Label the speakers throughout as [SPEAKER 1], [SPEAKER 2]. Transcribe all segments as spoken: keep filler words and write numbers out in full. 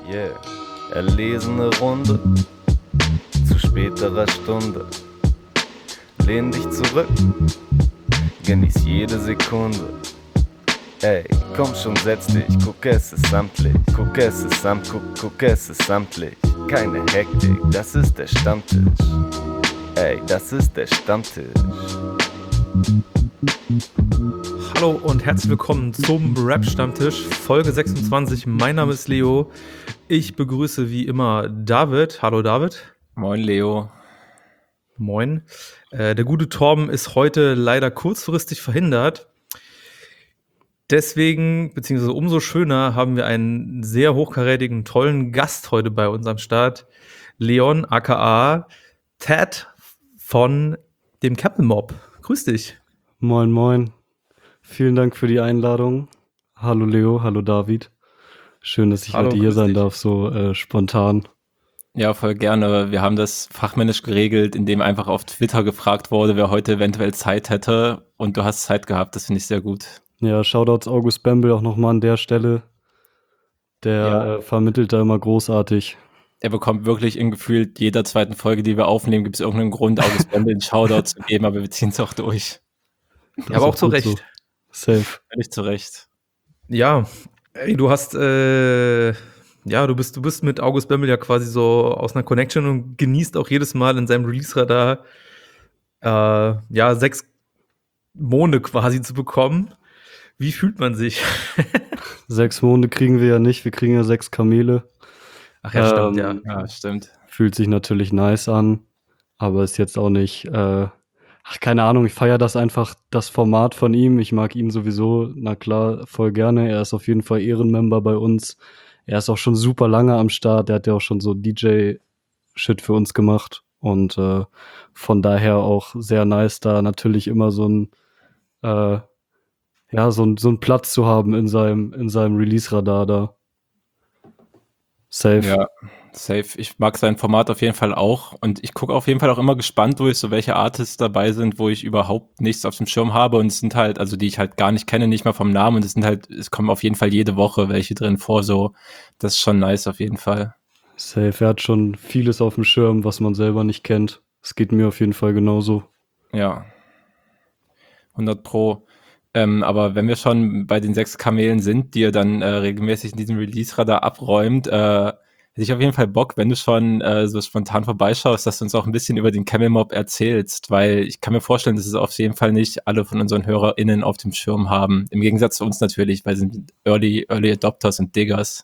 [SPEAKER 1] Yeah, erlesene Runde zu späterer Stunde. Lehn dich zurück, genieß jede Sekunde. Ey, komm schon, setz dich, guck, es ist samtlich. Guck, es ist samt, guck, guck, es ist samtlich. Keine Hektik, das ist der Stammtisch. Ey, das ist der Stammtisch.
[SPEAKER 2] Hallo und herzlich willkommen zum Rap-Stammtisch, Folge sechsundzwanzig. Mein Name ist Leo. Ich begrüße wie immer David. Hallo David.
[SPEAKER 3] Moin Leo.
[SPEAKER 2] Moin. Äh, der gute Torben ist heute leider kurzfristig verhindert. Deswegen, beziehungsweise umso schöner, haben wir einen sehr hochkarätigen, tollen Gast heute bei uns am Start. Leon, aka Ted von dem Camel Mob. Grüß dich.
[SPEAKER 4] Moin, moin. Vielen Dank für die Einladung. Hallo Leo, hallo David. Schön, dass ich
[SPEAKER 2] Hallo,
[SPEAKER 4] heute hier
[SPEAKER 2] grüß
[SPEAKER 4] sein
[SPEAKER 2] dich.
[SPEAKER 4] darf, so äh, spontan.
[SPEAKER 3] Ja, voll gerne. Wir haben das fachmännisch geregelt, indem einfach auf Twitter gefragt wurde, wer heute eventuell Zeit hätte. Und du hast Zeit gehabt, das finde ich sehr gut.
[SPEAKER 4] Ja, Shoutouts August Bembel auch nochmal an der Stelle. Der
[SPEAKER 3] Ja.
[SPEAKER 4] äh, vermittelt da immer großartig.
[SPEAKER 3] Er bekommt wirklich in gefühlt jeder zweiten Folge, die wir aufnehmen, gibt es irgendeinen Grund, August Bembel einen Shoutout zu geben, aber wir ziehen es auch durch.
[SPEAKER 4] Das
[SPEAKER 2] Ja, aber
[SPEAKER 4] ist
[SPEAKER 2] auch zu
[SPEAKER 4] gut
[SPEAKER 2] Recht.
[SPEAKER 4] so. Safe.
[SPEAKER 3] Völlig zu Recht.
[SPEAKER 2] Ja, ey, du hast, äh, ja, du bist, du bist mit August Bembel ja quasi so aus einer Connection und genießt auch jedes Mal in seinem Release-Radar, äh, ja, sechs Monde quasi zu bekommen. Wie fühlt man sich?
[SPEAKER 4] Sechs Monde kriegen wir ja nicht, wir kriegen ja sechs Kamele.
[SPEAKER 2] Ach ja, stimmt,
[SPEAKER 4] Ähm,
[SPEAKER 2] ja.
[SPEAKER 3] Ja, stimmt.
[SPEAKER 4] Fühlt sich natürlich nice an, aber ist jetzt auch nicht, äh, ach, keine Ahnung, ich feiere das einfach, das Format von ihm. Ich mag ihn sowieso, na klar, voll gerne. Er ist auf jeden Fall Ehrenmember bei uns. Er ist auch schon super lange am Start. Er hat ja auch schon so D J-Shit für uns gemacht. Und äh, von daher auch sehr nice, da natürlich immer so ein, äh, ja, so ein, so ein Platz zu haben in seinem, in seinem Release-Radar da. Safe.
[SPEAKER 3] Ja, safe. Ich mag sein Format auf jeden Fall auch. Und ich gucke auf jeden Fall auch immer gespannt durch, so welche Artists dabei sind, wo ich überhaupt nichts auf dem Schirm habe. Und es sind halt, also die ich halt gar nicht kenne, nicht mal vom Namen. Und es sind halt, es kommen auf jeden Fall jede Woche welche drin vor. So, das ist schon nice auf jeden Fall.
[SPEAKER 4] Safe. Er hat schon vieles auf dem Schirm, was man selber nicht kennt. Es geht mir auf jeden Fall genauso.
[SPEAKER 3] Ja, hundert Pro. Ähm, aber wenn wir schon bei den sechs Kamelen sind, die er dann äh, regelmäßig in diesem Release-Radar abräumt, äh, hätte ich auf jeden Fall Bock, wenn du schon äh, so spontan vorbeischaust, dass du uns auch ein bisschen über den Camel Mob erzählst, weil ich kann mir vorstellen, dass es auf jeden Fall nicht alle von unseren HörerInnen auf dem Schirm haben. Im Gegensatz zu uns natürlich, weil sie sind Early, Early Adopters und Diggers.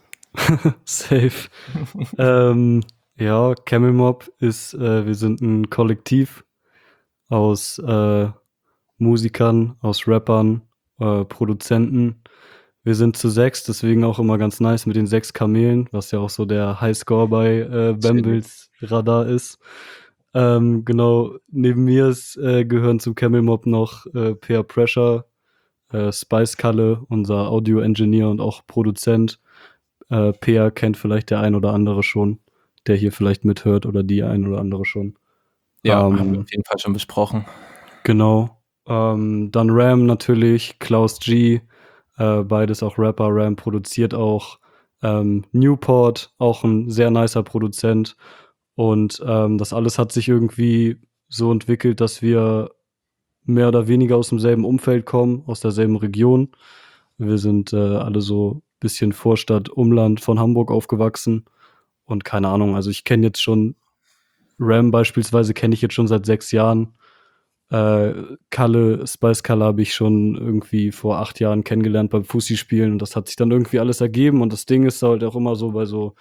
[SPEAKER 4] Safe. ähm, ja, Camel Mob ist, äh, wir sind ein Kollektiv aus äh, Musikern, aus Rappern, äh, Produzenten. Wir sind zu sechs, deswegen auch immer ganz nice mit den sechs Kamelen, was ja auch so der Highscore bei äh, Bembels Radar ist. Ähm, genau, neben mir ist, äh, gehören zum Camel Mob noch äh, Peer Pressure, äh, Spice Kalle, unser Audio-Engineer und auch Produzent. Äh, Peer kennt vielleicht der ein oder andere schon, der hier vielleicht mithört oder die ein oder andere schon.
[SPEAKER 3] Ja,
[SPEAKER 4] Ähm,
[SPEAKER 3] haben wir auf jeden Fall schon besprochen.
[SPEAKER 4] Genau. Ähm, dann Ram natürlich, Klaus G, äh, beides auch Rapper. Ram produziert auch. Ähm, Newport, auch ein sehr nicer Produzent. Und ähm, das alles hat sich irgendwie so entwickelt, dass wir mehr oder weniger aus demselben Umfeld kommen, aus derselben Region. Wir sind äh, alle so ein bisschen Vorstadt, Umland von Hamburg aufgewachsen. Und keine Ahnung, also ich kenne jetzt schon, Ram beispielsweise kenne ich jetzt schon seit sechs Jahren. Äh, Kalle, Spice Kalle habe ich schon irgendwie vor acht Jahren kennengelernt beim Fussi-Spielen und das hat sich dann irgendwie alles ergeben und das Ding ist halt auch immer so bei so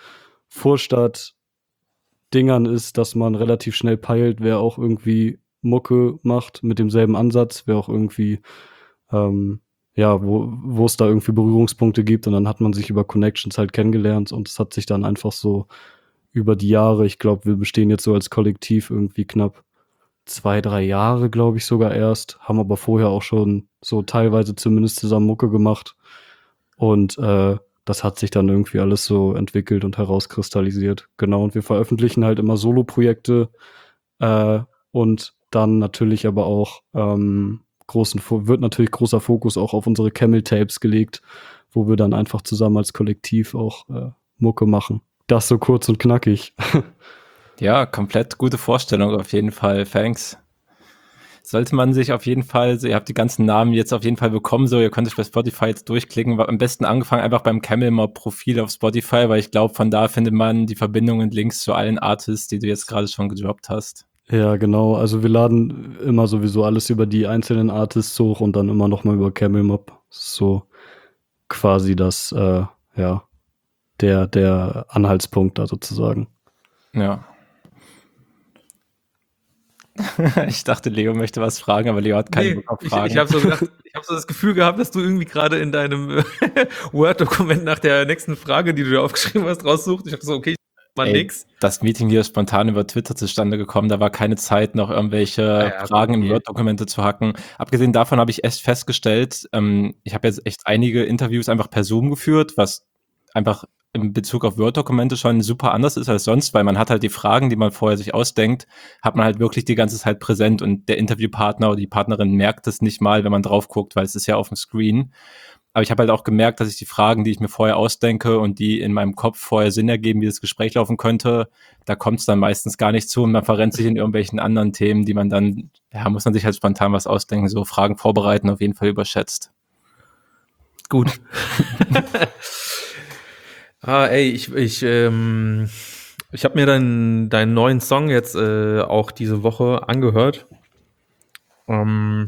[SPEAKER 4] Vorstadt-Dingern ist, dass man relativ schnell peilt, wer auch irgendwie Mucke macht mit demselben Ansatz, wer auch irgendwie, ähm, ja, wo wo es da irgendwie Berührungspunkte gibt und dann hat man sich über Connections halt kennengelernt und es hat sich dann einfach so über die Jahre, ich glaube, wir bestehen jetzt so als Kollektiv irgendwie knapp zwei, drei Jahre, glaube ich, sogar erst, haben aber vorher auch schon so teilweise zumindest zusammen Mucke gemacht. Und äh, das hat sich dann irgendwie alles so entwickelt und herauskristallisiert. Genau, und wir veröffentlichen halt immer Solo-Projekte äh, und dann natürlich aber auch ähm, großen, Fo- wird natürlich großer Fokus auch auf unsere Camel-Tapes gelegt, wo wir dann einfach zusammen als Kollektiv auch äh, Mucke machen. Das so kurz und knackig.
[SPEAKER 3] Ja, komplett gute Vorstellung auf jeden Fall. Thanks. Sollte man sich auf jeden Fall, so, ihr habt die ganzen Namen jetzt auf jeden Fall bekommen, so, ihr könnt euch bei Spotify jetzt durchklicken, am besten angefangen einfach beim Camel Mob Profil auf Spotify, weil ich glaube, von da findet man die Verbindungen und Links zu allen Artists, die du jetzt gerade schon gedroppt hast.
[SPEAKER 4] Ja, genau. Also wir laden immer sowieso alles über die einzelnen Artists hoch und dann immer noch mal über Camel Mob. So quasi das, äh, ja, der, der Anhaltspunkt da sozusagen.
[SPEAKER 3] Ja. Ich dachte, Leo möchte was fragen, aber Leo hat keine
[SPEAKER 2] Nee,
[SPEAKER 3] Bock auf
[SPEAKER 2] ich
[SPEAKER 3] Fragen.
[SPEAKER 2] ich habe so gedacht, ich habe so das Gefühl gehabt, dass du irgendwie gerade in deinem äh, Word-Dokument nach der nächsten Frage, die du dir aufgeschrieben hast, raussuchst. Ich dachte so, okay, ich mach mal
[SPEAKER 3] Ey,
[SPEAKER 2] nix.
[SPEAKER 3] das Meeting hier ist spontan über Twitter zustande gekommen. Da war keine Zeit, noch irgendwelche
[SPEAKER 2] Ah ja,
[SPEAKER 3] Fragen in
[SPEAKER 2] okay.
[SPEAKER 3] Word-Dokumente zu hacken. Abgesehen davon habe ich echt festgestellt, ähm, ich habe jetzt echt einige Interviews einfach per Zoom geführt, was einfach in Bezug auf Word-Dokumente schon super anders ist als sonst, weil man hat halt die Fragen, die man vorher sich ausdenkt, hat man halt wirklich die ganze Zeit präsent und der Interviewpartner oder die Partnerin merkt es nicht mal, wenn man drauf guckt, weil es ist ja auf dem Screen. Aber ich habe halt auch gemerkt, dass ich die Fragen, die ich mir vorher ausdenke und die in meinem Kopf vorher Sinn ergeben, wie das Gespräch laufen könnte, da kommt es dann meistens gar nicht zu und man verrennt sich in irgendwelchen anderen Themen, die man dann, ja, muss man sich halt spontan was ausdenken, so Fragen vorbereiten, auf jeden Fall überschätzt.
[SPEAKER 2] Gut. ah, ey, ich, ich, ähm, ich habe mir deinen, deinen neuen Song jetzt äh, auch diese Woche angehört. Ähm,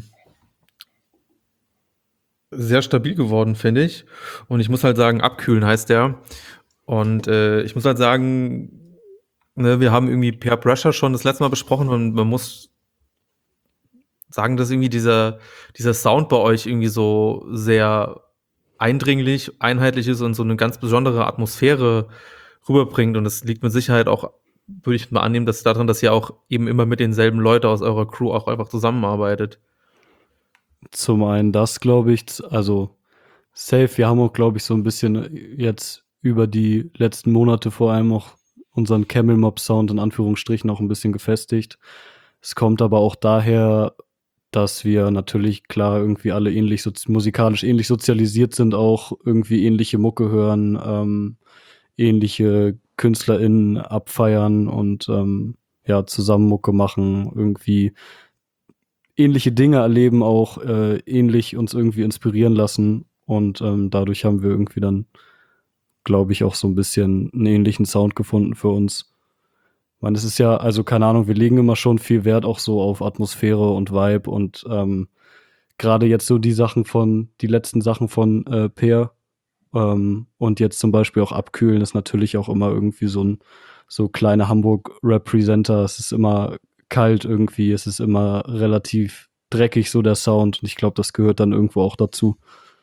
[SPEAKER 2] sehr stabil geworden, finde ich. Und ich muss halt sagen, abkühlen heißt der. Und äh, ich muss halt sagen, ne, wir haben irgendwie Peer Pressure schon das letzte Mal besprochen und man muss sagen, dass irgendwie dieser, dieser Sound bei euch irgendwie so sehr eindringlich, einheitlich ist und so eine ganz besondere Atmosphäre rüberbringt. Und das liegt mit Sicherheit auch, würde ich mal annehmen, dass daran, dass ihr auch eben immer mit denselben Leuten aus eurer Crew auch einfach zusammenarbeitet.
[SPEAKER 4] Zum einen das, glaube ich, z- also safe. Wir haben auch, glaube ich, so ein bisschen jetzt über die letzten Monate vor allem auch unseren Camel Mob Sound in Anführungsstrichen auch ein bisschen gefestigt. Es kommt aber auch daher, dass wir natürlich klar irgendwie alle ähnlich sozi- musikalisch ähnlich sozialisiert sind, auch irgendwie ähnliche Mucke hören, ähm, ähnliche KünstlerInnen abfeiern und ähm, ja, zusammen Mucke machen, irgendwie ähnliche Dinge erleben, auch äh, ähnlich uns irgendwie inspirieren lassen. Und ähm, dadurch haben wir irgendwie dann, glaube ich, auch so ein bisschen einen ähnlichen Sound gefunden für uns. Ich meine, es ist ja, also keine Ahnung, wir legen immer schon viel Wert auch so auf Atmosphäre und Vibe und ähm, gerade jetzt so die Sachen von, die letzten Sachen von äh, Peer ähm, und jetzt zum Beispiel auch Abkühlen ist natürlich auch immer irgendwie so ein so kleine Hamburg-Representer. Es ist immer kalt irgendwie, es ist immer relativ dreckig so der Sound und ich glaube, das gehört dann irgendwo auch dazu.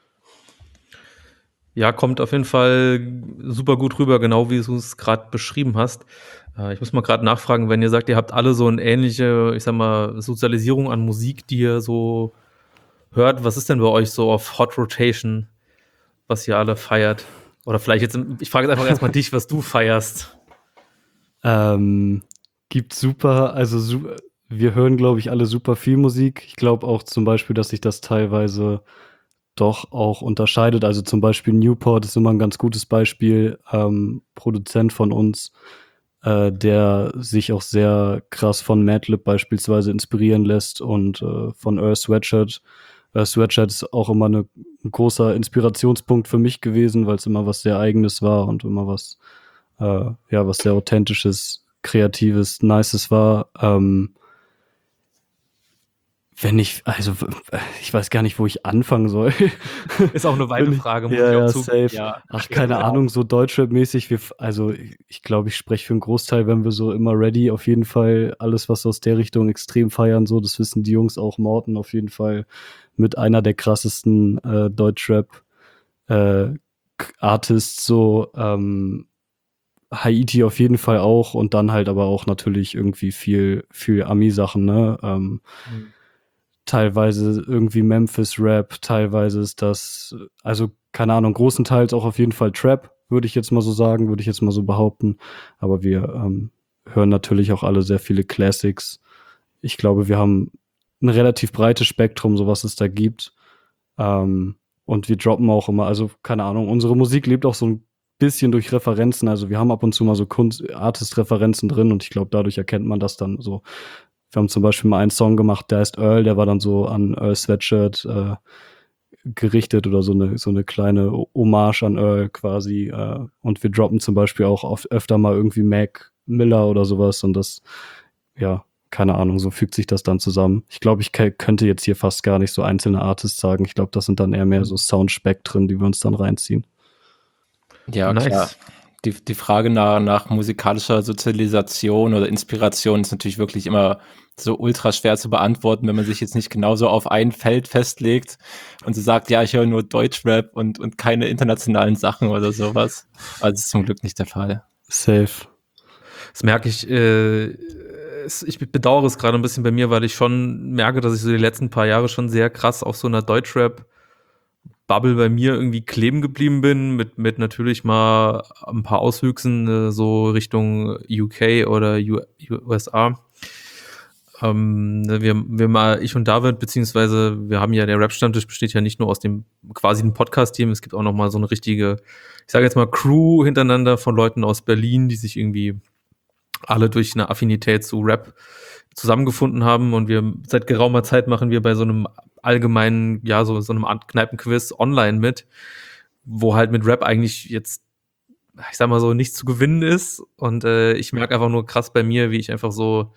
[SPEAKER 2] Ja, kommt auf jeden Fall super gut rüber, genau wie du es gerade beschrieben hast. Äh, ich muss mal gerade nachfragen, wenn ihr sagt, ihr habt alle so eine ähnliche, ich sag mal, Sozialisierung an Musik, die ihr so hört. Was ist denn bei euch so auf Hot Rotation, was ihr alle feiert? Oder vielleicht jetzt, ich frage jetzt einfach erstmal dich, was du feierst.
[SPEAKER 4] Ähm, gibt super, also su wir hören, glaube ich, alle super viel Musik. Ich glaube auch zum Beispiel, dass sich das teilweise doch auch unterscheidet. Also zum Beispiel Newport ist immer ein ganz gutes Beispiel, ähm, Produzent von uns, äh, der sich auch sehr krass von Madlib beispielsweise inspirieren lässt und äh, von Earth Sweatshirt. Earth Sweatshirt ist auch immer eine, ein großer Inspirationspunkt für mich gewesen, weil es immer was sehr Eigenes war und immer was, äh, ja, was sehr Authentisches, Kreatives, Nices war. Ähm, wenn ich, also ich weiß gar nicht, wo ich anfangen soll.
[SPEAKER 2] Ist auch eine weite
[SPEAKER 4] Bin ich-
[SPEAKER 2] Frage, muss
[SPEAKER 4] ja,
[SPEAKER 2] ich auch
[SPEAKER 4] ja,
[SPEAKER 2] zugeben.
[SPEAKER 4] safe.
[SPEAKER 3] Ja,
[SPEAKER 4] Ach, keine
[SPEAKER 3] ja.
[SPEAKER 4] Ahnung, so Deutschrap-mäßig. Wir, f- also ich, ich glaube, ich spreche für einen Großteil, wenn wir so immer ready, auf jeden Fall alles, was aus der Richtung extrem feiern, so, das wissen die Jungs auch. Morten auf jeden Fall mit einer der krassesten äh, Deutschrap äh, K- Artists, so ähm, Haiti auf jeden Fall auch und dann halt aber auch natürlich irgendwie viel, viel Ami-Sachen, ne? Ähm,
[SPEAKER 2] Mhm.
[SPEAKER 4] teilweise irgendwie Memphis-Rap, teilweise ist das, also keine Ahnung, großenteils auch auf jeden Fall Trap, würde ich jetzt mal so sagen, würde ich jetzt mal so behaupten. Aber wir ähm, hören natürlich auch alle sehr viele Classics. Ich glaube, wir haben ein relativ breites Spektrum, so was es da gibt. Ähm, und wir droppen auch immer, also keine Ahnung, unsere Musik lebt auch so ein bisschen durch Referenzen, also wir haben ab und zu mal so Kunst, Artist-Referenzen drin und ich glaube, dadurch erkennt man das dann so. Wir haben zum Beispiel mal einen Song gemacht, der heißt Earl, der war dann so an Earl Sweatshirt äh, gerichtet oder so eine, so eine kleine Hommage an Earl quasi. Äh, und wir droppen zum Beispiel auch oft, öfter mal irgendwie Mac Miller oder sowas und das, ja, keine Ahnung, so fügt sich das dann zusammen. Ich glaube, ich k- könnte jetzt hier fast gar nicht so einzelne Artists sagen. Ich glaube, das sind dann eher mehr so Soundspektren, die wir uns dann reinziehen.
[SPEAKER 3] Ja,
[SPEAKER 2] Nice.
[SPEAKER 3] klar. Die, die Frage nach, nach musikalischer Sozialisation oder Inspiration ist natürlich wirklich immer so ultra schwer zu beantworten, wenn man sich jetzt nicht genauso auf ein Feld festlegt und so sagt, ja, ich höre nur Deutschrap und, und keine internationalen Sachen oder sowas. Also das ist zum Glück nicht der Fall.
[SPEAKER 4] Safe.
[SPEAKER 2] Das merke ich, äh, es, ich bedauere es gerade ein bisschen bei mir, weil ich schon merke, dass ich so die letzten paar Jahre schon sehr krass auf so einer Deutschrap-Bubble bei mir irgendwie kleben geblieben bin, mit, mit natürlich mal ein paar Auswüchsen, äh, so Richtung U K oder U S A. Ähm, wir, wir mal, ich und David, beziehungsweise wir haben ja, der Rap-Stammtisch besteht ja nicht nur aus dem quasi dem Podcast-Team, es gibt auch noch mal so eine richtige, ich sage jetzt mal Crew hintereinander von Leuten aus Berlin, die sich irgendwie alle durch eine Affinität zu Rap zusammengefunden haben und wir seit geraumer Zeit machen wir bei so einem allgemeinen, ja, so, so einem Art Kneipenquiz online mit, wo halt mit Rap eigentlich jetzt, ich sag mal so, nichts zu gewinnen ist und äh, ich merke einfach nur krass bei mir, wie ich einfach so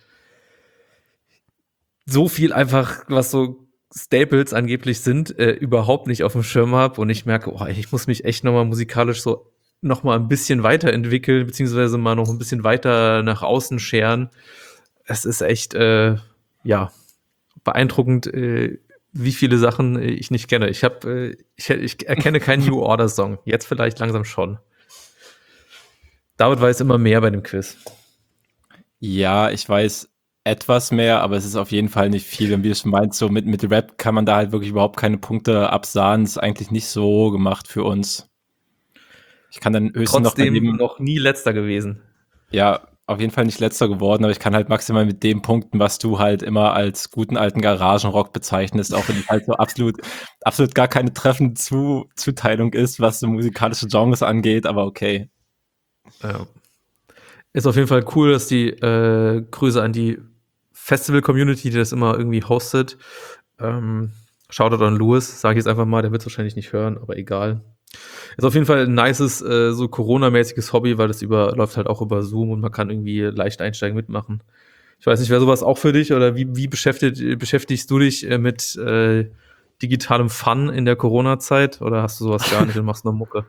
[SPEAKER 2] so viel einfach, was so Staples angeblich sind, äh, überhaupt nicht auf dem Schirm habe und ich merke, oh, ich muss mich echt nochmal musikalisch so nochmal ein bisschen weiterentwickeln, beziehungsweise mal noch ein bisschen weiter nach außen scheren. Es ist echt, äh, ja, beeindruckend, äh, wie viele Sachen äh, ich nicht kenne. Ich habe, äh, ich, ich erkenne keinen New Order Song. Jetzt vielleicht langsam schon. David weiß immer mehr bei dem Quiz.
[SPEAKER 3] Ja, ich weiß etwas mehr, aber es ist auf jeden Fall nicht viel. Und wie du schon meinst, so mit, mit Rap kann man da halt wirklich überhaupt keine Punkte absahen. Das ist eigentlich nicht so gemacht für uns. Ich kann dann höchstens noch
[SPEAKER 2] Trotzdem
[SPEAKER 3] daneben,
[SPEAKER 2] noch nie letzter gewesen.
[SPEAKER 3] ja, auf jeden Fall nicht letzter geworden, aber ich kann halt maximal mit dem punkten, was du halt immer als guten alten Garagenrock bezeichnest, auch wenn es halt so absolut, absolut gar keine treffende Zu Zuteilung ist, was so musikalische Genres angeht, aber okay.
[SPEAKER 2] Ja. Ist auf jeden Fall cool, dass die äh, Grüße an die Festival-Community, die das immer irgendwie hostet. Ähm, Shoutout an Louis, sage ich jetzt einfach mal, der wird es wahrscheinlich nicht hören, aber egal. Ist auf jeden Fall ein nices, äh, so Corona-mäßiges Hobby, weil das über, läuft halt auch über Zoom und man kann irgendwie leicht einsteigen, mitmachen. Ich weiß nicht, wäre sowas auch für dich oder wie, wie beschäftigt, beschäftigst du dich äh, mit äh, digitalem Fun in der Corona-Zeit oder hast du sowas gar nicht und machst nur Mucke?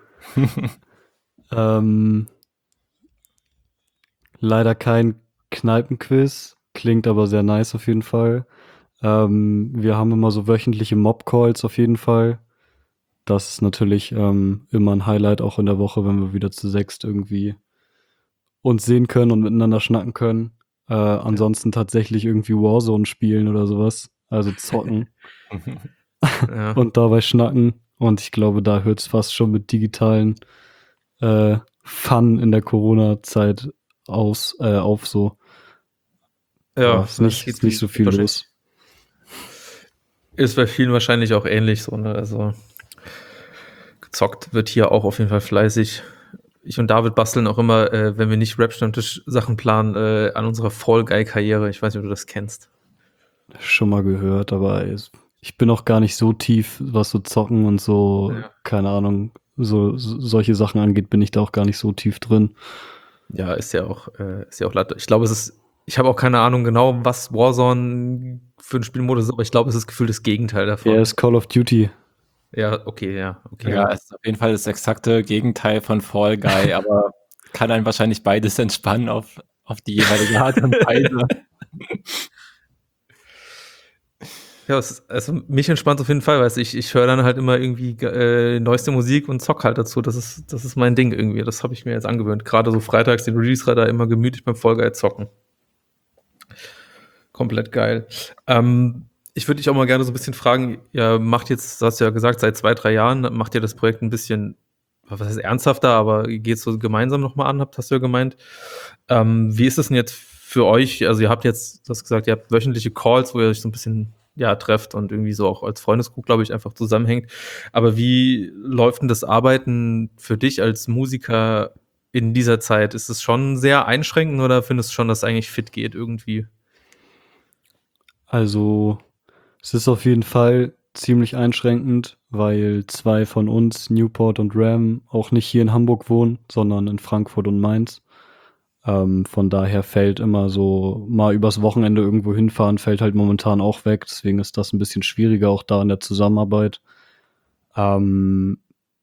[SPEAKER 4] Ähm, leider kein Kneipenquiz, klingt aber sehr nice auf jeden Fall. Ähm, wir haben immer so wöchentliche Mob-Calls auf jeden Fall. Das ist natürlich ähm, immer ein Highlight auch in der Woche, wenn wir wieder zu sechst irgendwie uns sehen können und miteinander schnacken können. Äh, ansonsten tatsächlich irgendwie Warzone spielen oder sowas. Also zocken
[SPEAKER 2] Ja.
[SPEAKER 4] und dabei schnacken. Und ich glaube, da hört es fast schon mit digitalen äh, Fun in der Corona-Zeit aus, äh, auf so. Ja, ist nicht, ist nicht so viel los.
[SPEAKER 2] Ist bei vielen wahrscheinlich auch ähnlich so, ne? Also gezockt wird hier auch auf jeden Fall fleißig. Ich und David basteln auch immer, äh, wenn wir nicht Rap-Stammtisch-Sachen planen, äh, an unserer Fall Guy-Karriere. Ich weiß nicht, ob du das kennst.
[SPEAKER 4] Schon mal gehört, aber es- ich bin auch gar nicht so tief, was so Zocken und so,
[SPEAKER 2] Ja.
[SPEAKER 4] keine Ahnung, so, so solche Sachen angeht, bin ich da auch gar nicht so tief drin.
[SPEAKER 2] Ja, ist ja auch, äh, ist ja auch leid. Ich glaube, es ist, ich habe auch keine Ahnung genau, was Warzone für ein Spielmodus ist, aber ich glaube, es ist gefühlt das Gegenteil davon.
[SPEAKER 4] Er ist Call of Duty.
[SPEAKER 2] Ja, okay, ja, okay.
[SPEAKER 3] Ja, es ist auf jeden Fall das exakte Gegenteil von Fall Guy, aber kann einen wahrscheinlich beides entspannen auf, auf die jeweilige Art und Weise.
[SPEAKER 2] Ja, es, also mich entspannt auf jeden Fall, weil ich, ich höre dann halt immer irgendwie äh, neueste Musik und zock halt dazu. Das ist, das ist mein Ding irgendwie. Das habe ich mir jetzt angewöhnt. Gerade so freitags den Release-Radar immer gemütlich beim Fall Guy zocken. Komplett geil. Ähm, ich würde dich auch mal gerne so ein bisschen fragen, ihr macht jetzt, du hast ja gesagt, seit zwei, drei Jahren macht ihr das Projekt ein bisschen, was heißt ernsthafter, aber geht so gemeinsam nochmal an, habt, hast du ja gemeint. Ähm, wie ist es denn jetzt für euch? Also ihr habt jetzt, du hast gesagt, ihr habt wöchentliche Calls, wo ihr euch so ein bisschen ja, trefft und irgendwie so auch als Freundesgruppe, glaube ich, einfach zusammenhängt. Aber wie läuft denn das Arbeiten für dich als Musiker in dieser Zeit? Ist es schon sehr einschränkend oder findest du schon, dass es eigentlich fit geht irgendwie?
[SPEAKER 4] Also, es ist auf jeden Fall ziemlich einschränkend, weil zwei von uns, Newport und Ram, auch nicht hier in Hamburg wohnen, sondern in Frankfurt und Mainz. Ähm, von daher fällt immer so mal übers Wochenende irgendwo hinfahren, fällt halt momentan auch weg. Deswegen ist das ein bisschen schwieriger auch da in der Zusammenarbeit. Ähm,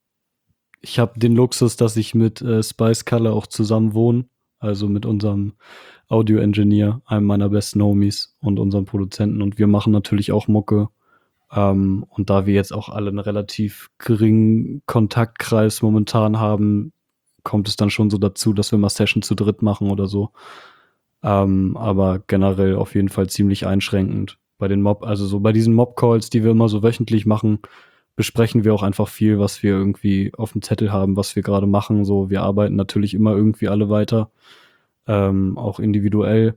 [SPEAKER 4] ich habe den Luxus, dass ich mit äh, Spice Color auch zusammen wohne, also mit unserem Audio-Engineer, einem meiner besten Homies und unserem Produzenten. Und wir machen natürlich auch Mucke. Ähm, und da wir jetzt auch alle einen relativ geringen Kontaktkreis momentan haben, kommt es dann schon so dazu, dass wir mal Session zu dritt machen oder so. Ähm, aber generell auf jeden Fall ziemlich einschränkend. Bei den Mob, also so bei diesen Mob-Calls, die wir immer so wöchentlich machen, besprechen wir auch einfach viel, was wir irgendwie auf dem Zettel haben, was wir gerade machen. So, wir arbeiten natürlich immer irgendwie alle weiter, ähm, auch individuell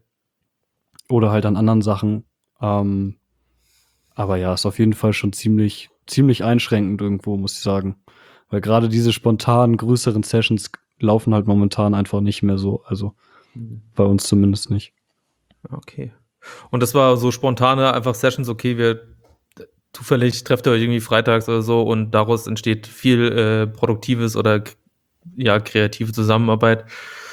[SPEAKER 4] oder halt an anderen Sachen. Ähm, aber ja, ist auf jeden Fall schon ziemlich, ziemlich einschränkend irgendwo, muss ich sagen. Weil gerade diese spontanen, größeren Sessions laufen halt momentan einfach nicht mehr so. Also bei uns zumindest nicht.
[SPEAKER 2] Okay. Und das war so spontane einfach Sessions, okay, wir zufällig trefft ihr euch irgendwie freitags oder so und daraus entsteht viel äh, produktives oder ja, kreative Zusammenarbeit.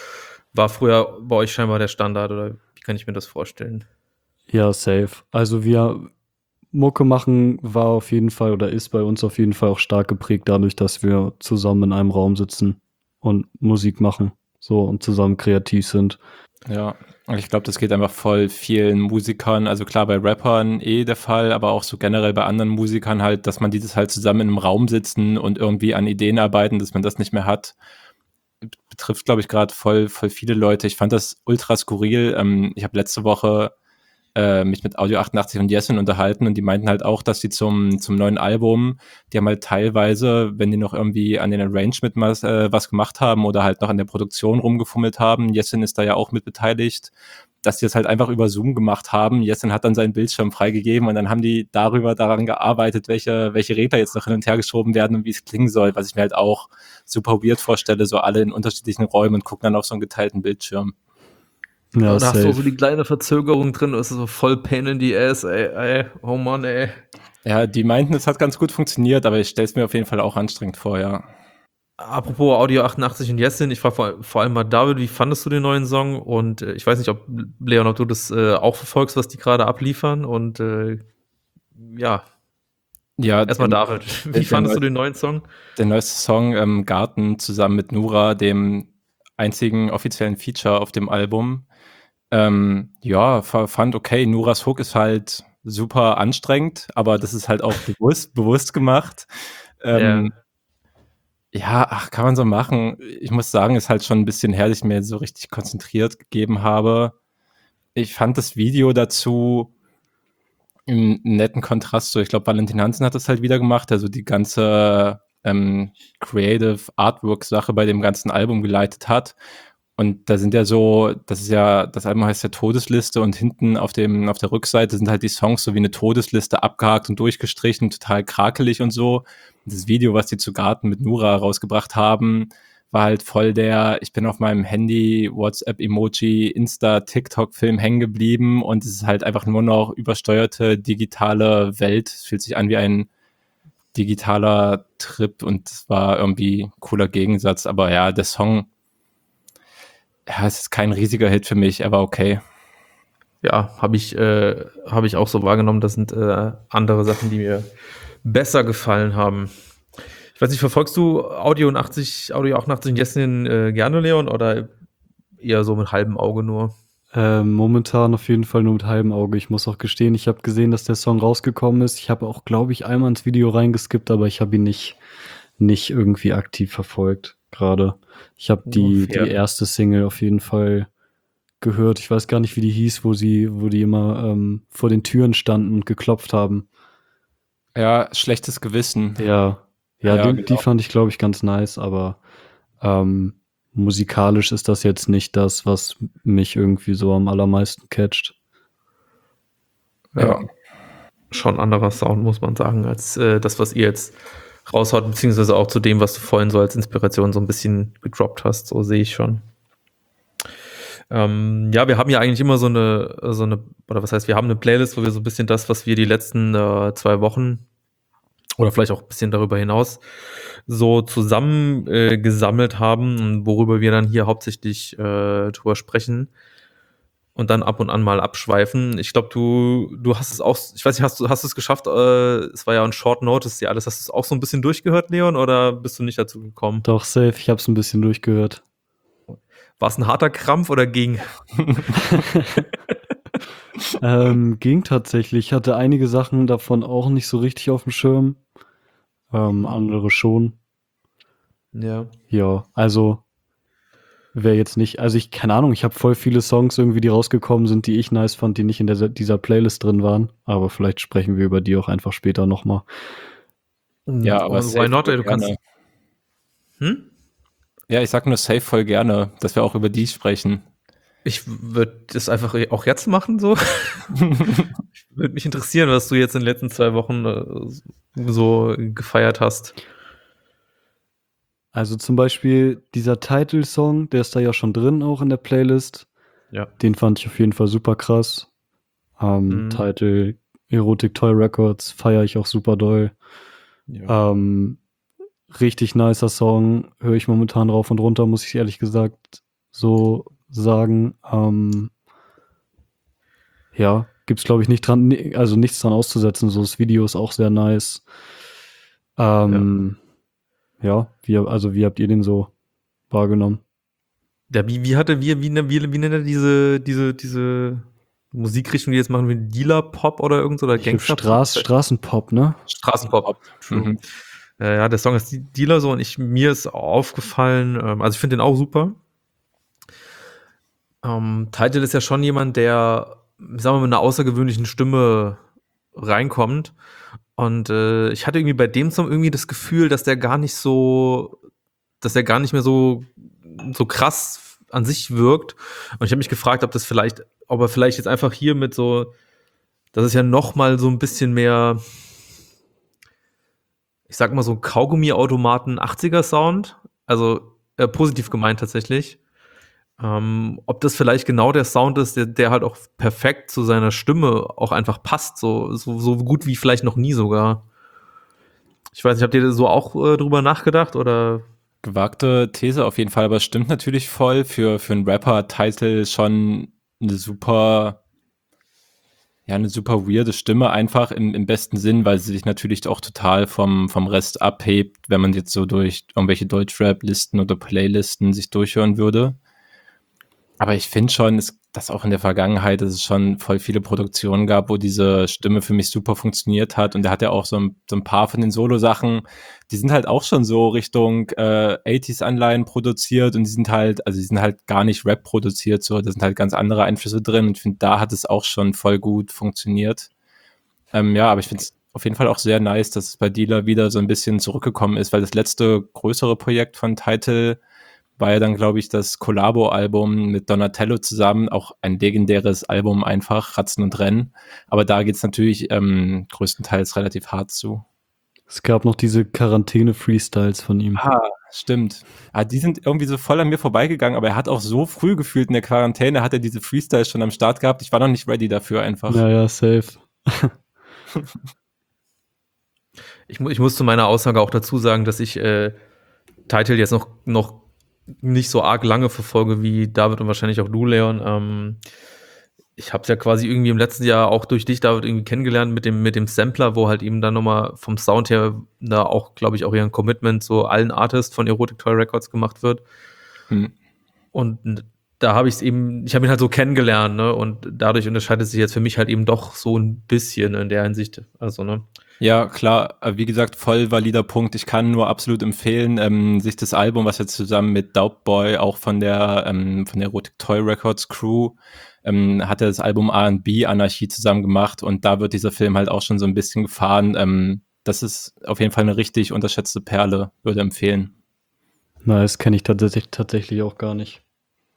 [SPEAKER 2] War früher bei euch scheinbar der Standard oder wie kann ich mir das vorstellen?
[SPEAKER 4] Ja, safe. Also wir Mucke machen war auf jeden Fall oder ist bei uns auf jeden Fall auch stark geprägt dadurch, dass wir zusammen in einem Raum sitzen und Musik machen, so und zusammen kreativ sind.
[SPEAKER 3] Ja, und ich glaube, das geht einfach voll vielen Musikern, also klar bei Rappern eh der Fall, aber auch so generell bei anderen Musikern halt, dass man dieses halt zusammen in einem Raum sitzen und irgendwie an Ideen arbeiten, dass man das nicht mehr hat. Betrifft, glaube ich, gerade voll, voll viele Leute. Ich fand das ultra skurril. Ähm, ich habe letzte Woche äh, mich mit Audio achtundachtzig und Jessin unterhalten und die meinten halt auch, dass sie zum, zum neuen Album, die haben halt teilweise, wenn die noch irgendwie an den Arrangement was, äh, was gemacht haben oder halt noch an der Produktion rumgefummelt haben, Jessin ist da ja auch mit beteiligt, dass die das halt einfach über Zoom gemacht haben. Jessin hat dann seinen Bildschirm freigegeben und dann haben die darüber daran gearbeitet, welche, welche Regler jetzt noch hin und her geschoben werden und wie es klingen soll, was ich mir halt auch super weird vorstelle, so alle in unterschiedlichen Räumen und gucken dann auf so einen geteilten Bildschirm.
[SPEAKER 4] Ja,
[SPEAKER 2] da hast du
[SPEAKER 4] safe.
[SPEAKER 2] so die kleine Verzögerung drin, das ist so voll Pain in the Ass, ey, ey, oh Mann, ey.
[SPEAKER 3] Ja, die meinten, es hat ganz gut funktioniert, aber ich stelle es mir auf jeden Fall auch anstrengend vor, ja.
[SPEAKER 2] Apropos Audio achtundachtzig und Jessin, ich frage vor, vor allem mal David, wie fandest du den neuen Song? Und äh, ich weiß nicht, ob Leon, ob du das äh, auch verfolgst, was die gerade abliefern. Und äh, ja,
[SPEAKER 3] Ja,
[SPEAKER 2] erstmal
[SPEAKER 3] den-
[SPEAKER 2] David, wie
[SPEAKER 3] den-
[SPEAKER 2] fandest
[SPEAKER 3] den-
[SPEAKER 2] du den neuen Song?
[SPEAKER 3] Der neueste Song ähm, Garten zusammen mit Nura, dem einzigen offiziellen Feature auf dem Album. Ähm, ja, fa- fand okay. Nuras Hook ist halt super anstrengend, aber das ist halt auch bewusst, bewusst gemacht. Ähm, ja, ach, kann man so machen. Ich muss sagen, ist halt schon ein bisschen her, dass ich mir so richtig konzentriert gegeben habe. Ich fand das Video dazu im netten Kontrast so. Ich glaube, Valentin Hansen hat das halt wieder gemacht, der so die ganze ähm, Creative Artwork-Sache bei dem ganzen Album geleitet hat. Und da sind ja so, das ist ja, das Album heißt ja Todesliste und hinten auf dem, auf der Rückseite sind halt die Songs so wie eine Todesliste abgehakt und durchgestrichen, total krakelig und so. Und das Video, was die zu Garten mit Nura rausgebracht haben, war halt voll der, ich bin auf meinem Handy, WhatsApp-Emoji, Insta, TikTok-Film hängen geblieben und es ist halt einfach nur noch übersteuerte digitale Welt. Es fühlt sich an wie ein digitaler Trip und es war irgendwie ein cooler Gegensatz. Aber ja, der Song, ja, es ist kein riesiger Hit für mich, er war okay.
[SPEAKER 2] Ja, habe ich, äh, hab ich auch so wahrgenommen. Das sind äh, andere Sachen, die mir besser gefallen haben. Ich weiß nicht, verfolgst du Audio achtzig, Audio achtundachtzig und Jessin äh, gerne, Leon, oder eher so mit halbem Auge nur?
[SPEAKER 4] Ähm, momentan auf jeden Fall nur mit halbem Auge. Ich muss auch gestehen, ich habe gesehen, dass der Song rausgekommen ist. Ich habe auch, glaube ich, einmal ins Video reingeskippt, aber ich habe ihn nicht, nicht irgendwie aktiv verfolgt gerade. Ich habe die,
[SPEAKER 2] fair.
[SPEAKER 4] die erste Single auf jeden Fall gehört. Ich weiß gar nicht, wie die hieß, wo sie, wo die immer ähm, vor den Türen standen und geklopft haben.
[SPEAKER 3] Ja, schlechtes Gewissen.
[SPEAKER 4] Ja, ja,
[SPEAKER 3] Ja,
[SPEAKER 4] die,
[SPEAKER 3] genau.
[SPEAKER 4] die fand ich, glaube ich, ganz nice, aber ähm, musikalisch ist das jetzt nicht das, was mich irgendwie so am allermeisten catcht.
[SPEAKER 3] Ja.
[SPEAKER 2] schon anderer Sound, muss man sagen, als äh, das, was ihr jetzt raushaut, beziehungsweise auch zu dem, was du vorhin so als Inspiration so ein bisschen gedroppt hast, so sehe ich schon. Ähm, ja, wir haben ja eigentlich immer so eine, so eine, oder was heißt, wir haben eine Playlist, wo wir so ein bisschen das, was wir die letzten äh, zwei Wochen oder vielleicht auch ein bisschen darüber hinaus so zusammen äh, gesammelt haben und worüber wir dann hier hauptsächlich äh, drüber sprechen und dann ab und an mal abschweifen. Ich glaube, du, du hast es auch, ich weiß nicht, hast du hast du es geschafft, äh, es war ja ein Short Notice, ja alles, hast du es auch so ein bisschen durchgehört, Leon, oder bist du nicht dazu gekommen?
[SPEAKER 4] Doch, safe, ich hab's ein bisschen durchgehört.
[SPEAKER 2] War es ein harter Krampf oder ging?
[SPEAKER 4] ähm, ging tatsächlich. Ich hatte einige Sachen davon auch nicht so richtig auf dem Schirm. Ähm, andere schon.
[SPEAKER 2] Ja.
[SPEAKER 4] Ja, also wäre jetzt nicht, also ich, keine Ahnung, ich habe voll viele Songs irgendwie, die rausgekommen sind, die ich nice fand, die nicht in der, dieser Playlist drin waren. Aber vielleicht sprechen wir über die auch einfach später nochmal.
[SPEAKER 3] Ja, aber
[SPEAKER 2] Und
[SPEAKER 3] safe
[SPEAKER 2] why not, ey, du
[SPEAKER 3] gerne.
[SPEAKER 2] kannst. Hm?
[SPEAKER 3] Ja, ich sag nur safe voll gerne, dass wir auch über die sprechen.
[SPEAKER 2] Ich würde das einfach auch jetzt machen, so. Würde mich interessieren, was du jetzt in den letzten zwei Wochen äh, so gefeiert hast.
[SPEAKER 4] Also zum Beispiel dieser Title-Song, der ist da ja schon drin, auch in der Playlist.
[SPEAKER 2] Ja.
[SPEAKER 4] Den fand ich auf jeden Fall super krass. Ähm,
[SPEAKER 2] Mhm.
[SPEAKER 4] Title Erotic Toy Records feiere ich auch super doll.
[SPEAKER 2] Ja.
[SPEAKER 4] Ähm, richtig nicer Song, höre ich momentan rauf und runter, muss ich ehrlich gesagt so sagen. Ähm, ja, gibt's glaube ich nicht dran, ni- also nichts dran auszusetzen. So, das Video ist auch sehr nice. Ähm, ja, wie, also wie habt ihr den so wahrgenommen?
[SPEAKER 2] Ja, wie, wie hatte wir, wie, ne- wie, wie nennt er diese, diese, diese Musikrichtung, die jetzt machen, wie Dealer-Pop oder irgend so, oder
[SPEAKER 4] Ich glaub,
[SPEAKER 2] Gangster-Pop?
[SPEAKER 4] Straß, Straßenpop, ne?
[SPEAKER 2] Straßenpop. True.
[SPEAKER 3] Mhm.
[SPEAKER 2] Äh, ja, der Song ist Dealer so und ich, mir ist aufgefallen, ähm, also ich finde den auch super. Ähm, Title ist ja schon jemand, der, sagen wir mal, mit einer außergewöhnlichen Stimme reinkommt. Und äh, ich hatte irgendwie bei dem Song irgendwie das Gefühl, dass der gar nicht so, dass der gar nicht mehr so, so krass an sich wirkt. Und ich habe mich gefragt, ob das vielleicht, ob er vielleicht jetzt einfach hier mit so, das ist ja noch mal so ein bisschen mehr, ich sag mal so Kaugummi-Automaten achtziger Sound, also äh, positiv gemeint tatsächlich. Ähm, ob das vielleicht genau der Sound ist, der, der halt auch perfekt zu seiner Stimme auch einfach passt, so, so, so gut wie vielleicht noch nie sogar. Ich weiß nicht, habt ihr so auch äh, drüber nachgedacht oder?
[SPEAKER 3] Gewagte These auf jeden Fall, aber es stimmt natürlich voll. Für, für einen Rapper-Title schon eine super, ja, eine super weirde Stimme einfach im, im besten Sinn, weil sie sich natürlich auch total vom, vom Rest abhebt, wenn man jetzt so durch irgendwelche Deutschrap-Listen oder Playlisten sich durchhören würde. Aber ich finde schon, es, dass auch in der Vergangenheit es schon voll viele Produktionen gab, wo diese Stimme für mich super funktioniert hat. Und der hat ja auch so ein, so ein paar von den Solo-Sachen, die sind halt auch schon so Richtung äh, achtziger-Anleihen produziert und die sind halt, also die sind halt gar nicht Rap produziert, so, da sind halt ganz andere Einflüsse drin und ich finde, da hat es auch schon voll gut funktioniert. Ähm, ja, aber ich finde es auf jeden Fall auch sehr nice, dass es bei Dealer wieder so ein bisschen zurückgekommen ist, weil das letzte größere Projekt von Title war ja dann, glaube ich, das Collabo-Album mit Donatello zusammen, auch ein legendäres Album einfach, Ratzen und Rennen. Aber da geht's natürlich ähm, größtenteils relativ hart zu.
[SPEAKER 4] Es gab noch diese Quarantäne-Freestyles von ihm.
[SPEAKER 3] Ah, stimmt. Ah, die sind irgendwie so voll an mir vorbeigegangen, aber er hat auch so früh gefühlt in der Quarantäne, hat er diese Freestyles schon am Start gehabt. Ich war noch nicht ready dafür einfach.
[SPEAKER 4] Naja, safe.
[SPEAKER 2] Ich, mu- ich muss zu meiner Aussage auch dazu sagen, dass ich äh, Title jetzt noch, noch nicht so arg lange verfolge wie David und wahrscheinlich auch du, Leon. Ähm, ich habe es ja quasi irgendwie im letzten Jahr auch durch dich, David, irgendwie kennengelernt mit dem, mit dem Sampler, wo halt eben dann nochmal vom Sound her da auch, glaube ich, auch ihren Commitment zu allen Artists von Erotic Toy Records gemacht wird.
[SPEAKER 3] Hm.
[SPEAKER 2] Und da habe ich es eben, ich habe ihn halt so kennengelernt, ne? Und dadurch unterscheidet sich jetzt für mich halt eben doch so ein bisschen in der Hinsicht. Also, ne?
[SPEAKER 3] Ja, klar, äh, wie gesagt, voll valider Punkt. Ich kann nur absolut empfehlen, ähm, sich das Album, was jetzt zusammen mit Doubtboy, auch von der ähm, von der Erotic Toy Records Crew, ähm, hat er das Album R and B Anarchie zusammen gemacht und da wird dieser Film halt auch schon so ein bisschen gefahren. Ähm, das ist auf jeden Fall eine richtig unterschätzte Perle, würde empfehlen.
[SPEAKER 4] Nice, kenne ich tatsächlich, tatsächlich auch gar nicht.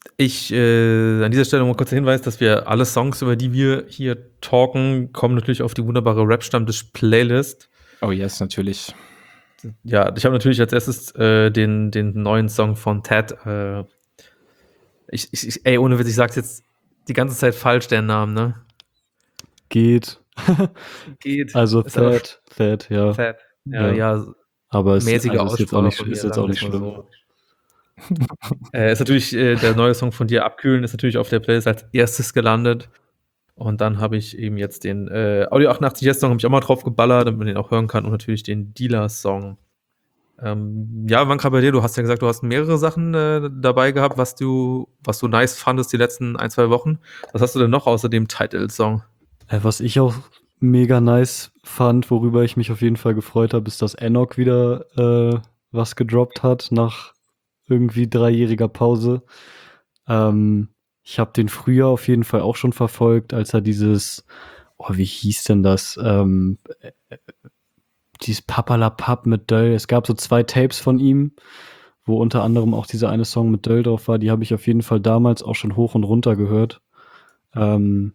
[SPEAKER 2] Ich äh, an dieser Stelle mal kurz der Hinweis, dass wir alle Songs, über die wir hier talken, kommen natürlich auf die wunderbare Rap-Stammtisch-Playlist.
[SPEAKER 3] Oh yes, natürlich.
[SPEAKER 2] Ja, ich habe natürlich als erstes äh, den, den neuen Song von Ted. Äh, ich, ich, ey, ohne Witz, ich sag's jetzt die ganze Zeit falsch, den Namen, ne?
[SPEAKER 4] Geht.
[SPEAKER 2] Geht.
[SPEAKER 4] Also
[SPEAKER 2] Ist aber
[SPEAKER 4] Thad, Thad, ja.
[SPEAKER 2] Ted. Ja,
[SPEAKER 4] Ja.
[SPEAKER 2] ja,
[SPEAKER 4] Aber es
[SPEAKER 2] mäßige
[SPEAKER 4] also ist jetzt auch
[SPEAKER 2] Aussprache
[SPEAKER 4] nicht,
[SPEAKER 2] von mir,
[SPEAKER 4] ist jetzt
[SPEAKER 2] sagen
[SPEAKER 4] auch nicht
[SPEAKER 2] wir's mal
[SPEAKER 4] schlimm.
[SPEAKER 2] so. äh, ist natürlich äh, der neue Song von dir, Abkühlen, ist natürlich auf der Playlist als erstes gelandet. Und dann habe ich eben jetzt den äh, Audio achtundachtzig S Song habe ich auch mal drauf geballert, damit man den auch hören kann. Und natürlich den Dealer-Song. Ähm, ja, Wanka, bei dir, du hast ja gesagt, du hast mehrere Sachen äh, dabei gehabt, was du, was du nice fandest die letzten ein, zwei Wochen. Was hast du denn noch außer dem Title-Song?
[SPEAKER 4] Äh, was ich auch mega nice fand, worüber ich mich auf jeden Fall gefreut habe, ist, dass Enoch wieder äh, was gedroppt hat nach irgendwie dreijähriger Pause. Ähm, ich habe den früher auf jeden Fall auch schon verfolgt, als er dieses, oh, wie hieß denn das? Ähm, äh, dieses Papalapap mit Döll. Es gab so zwei Tapes von ihm, wo unter anderem auch dieser eine Song mit Döll drauf war. Die habe ich auf jeden Fall damals auch schon hoch und runter gehört. Ähm,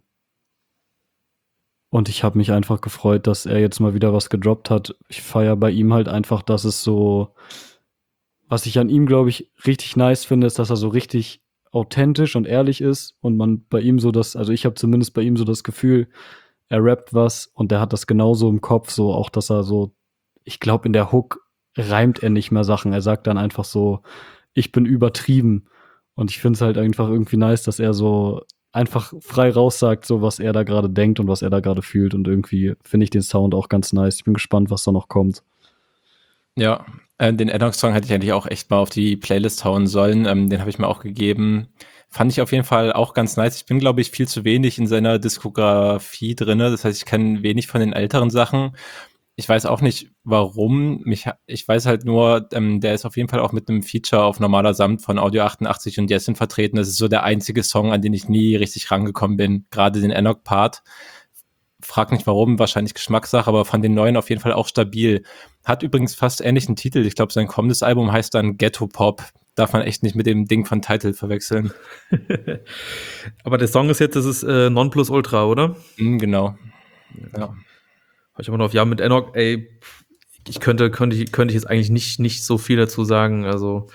[SPEAKER 4] und ich habe mich einfach gefreut, dass er jetzt mal wieder was gedroppt hat. Ich feiere bei ihm halt einfach, dass es so, was ich an ihm, glaube ich, richtig nice finde, ist, dass er so richtig authentisch und ehrlich ist und man bei ihm so das, also ich habe zumindest bei ihm so das Gefühl, er rappt was und der hat das genauso im Kopf, so auch, dass er so, ich glaube, in der Hook reimt er nicht mehr Sachen. Er sagt dann einfach so, ich bin übertrieben. Und ich finde es halt einfach irgendwie nice, dass er so einfach frei raussagt, so was er da gerade denkt und was er da gerade fühlt. Und irgendwie finde ich den Sound auch ganz nice. Ich bin gespannt, was da noch kommt.
[SPEAKER 3] Ja, äh, den Enoch-Song hätte ich eigentlich auch echt mal auf die Playlist hauen sollen. Ähm, den habe ich mir auch gegeben. Fand ich auf jeden Fall auch ganz nice. Ich bin, glaube ich, viel zu wenig in seiner Diskografie drin. Das heißt, ich kenne wenig von den älteren Sachen. Ich weiß auch nicht, warum. Mich, ich weiß halt nur, ähm, der ist auf jeden Fall auch mit einem Feature auf Normaler Samt von Audio achtundachtzig und Jessin vertreten. Das ist so der einzige Song, an den ich nie richtig rangekommen bin. Gerade den Enoch-Part. Frag nicht warum, wahrscheinlich Geschmackssache, aber fand den neuen auf jeden Fall auch stabil. Hat übrigens fast ähnlichen Titel. Ich glaube, sein kommendes Album heißt dann Ghetto Pop. Darf man echt nicht mit dem Ding von Title verwechseln.
[SPEAKER 2] Aber der Song ist jetzt, das ist äh, Nonplusultra, oder?
[SPEAKER 3] Mm, genau. Ja.
[SPEAKER 2] Habe ich aber noch auf Ja mit Enoch, ey, ich könnte, könnte, ich, könnte ich jetzt eigentlich nicht, nicht so viel dazu sagen. Also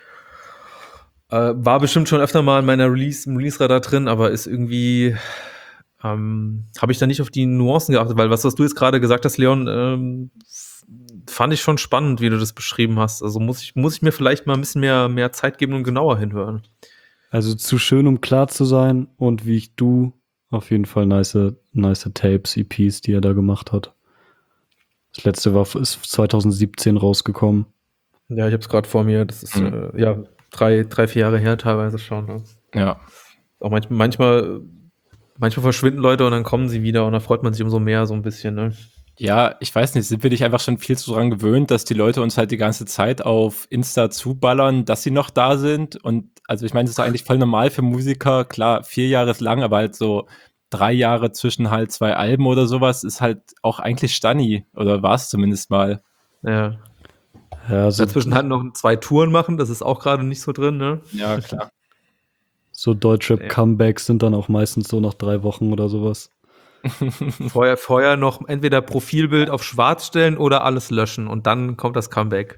[SPEAKER 2] äh, war bestimmt schon öfter mal in meiner Release, im Release-Radar drin, aber ist irgendwie, ähm, habe ich da nicht auf die Nuancen geachtet, weil was, was du jetzt gerade gesagt hast, Leon, ähm, fand ich schon spannend, wie du das beschrieben hast. Also muss ich, muss ich mir vielleicht mal ein bisschen mehr, mehr Zeit geben und genauer hinhören.
[SPEAKER 4] Also zu schön, um klar zu sein und wie ich du auf jeden Fall nice, nice Tapes, E Ps, die er da gemacht hat. Das letzte war ist zwanzig siebzehn rausgekommen.
[SPEAKER 2] Ja, ich habe es gerade vor mir. Das ist
[SPEAKER 3] Mhm.
[SPEAKER 2] äh, ja drei, drei, vier Jahre her teilweise schon. Ne?
[SPEAKER 3] Ja.
[SPEAKER 2] Auch manchmal, manchmal, manchmal verschwinden Leute und dann kommen sie wieder und da freut man sich umso mehr so ein bisschen. Ne?
[SPEAKER 3] Ja, ich weiß nicht, sind wir nicht einfach schon viel zu dran gewöhnt, dass die Leute uns halt die ganze Zeit auf Insta zuballern, dass sie noch da sind? Und also ich meine, das ist eigentlich voll normal für Musiker. Klar, vier Jahre ist lang, aber halt so drei Jahre zwischen halt zwei Alben oder sowas ist halt auch eigentlich Stanni. Oder war es zumindest mal.
[SPEAKER 2] Ja.
[SPEAKER 4] Ja, so,
[SPEAKER 2] Dazwischen halt noch zwei Touren machen, das ist auch gerade nicht so drin, ne?
[SPEAKER 3] Ja, klar.
[SPEAKER 4] so Deutschrap-Comebacks sind dann auch meistens so nach drei Wochen oder sowas.
[SPEAKER 2] Vorher, vorher noch entweder Profilbild auf schwarz stellen oder alles löschen und dann kommt das Comeback.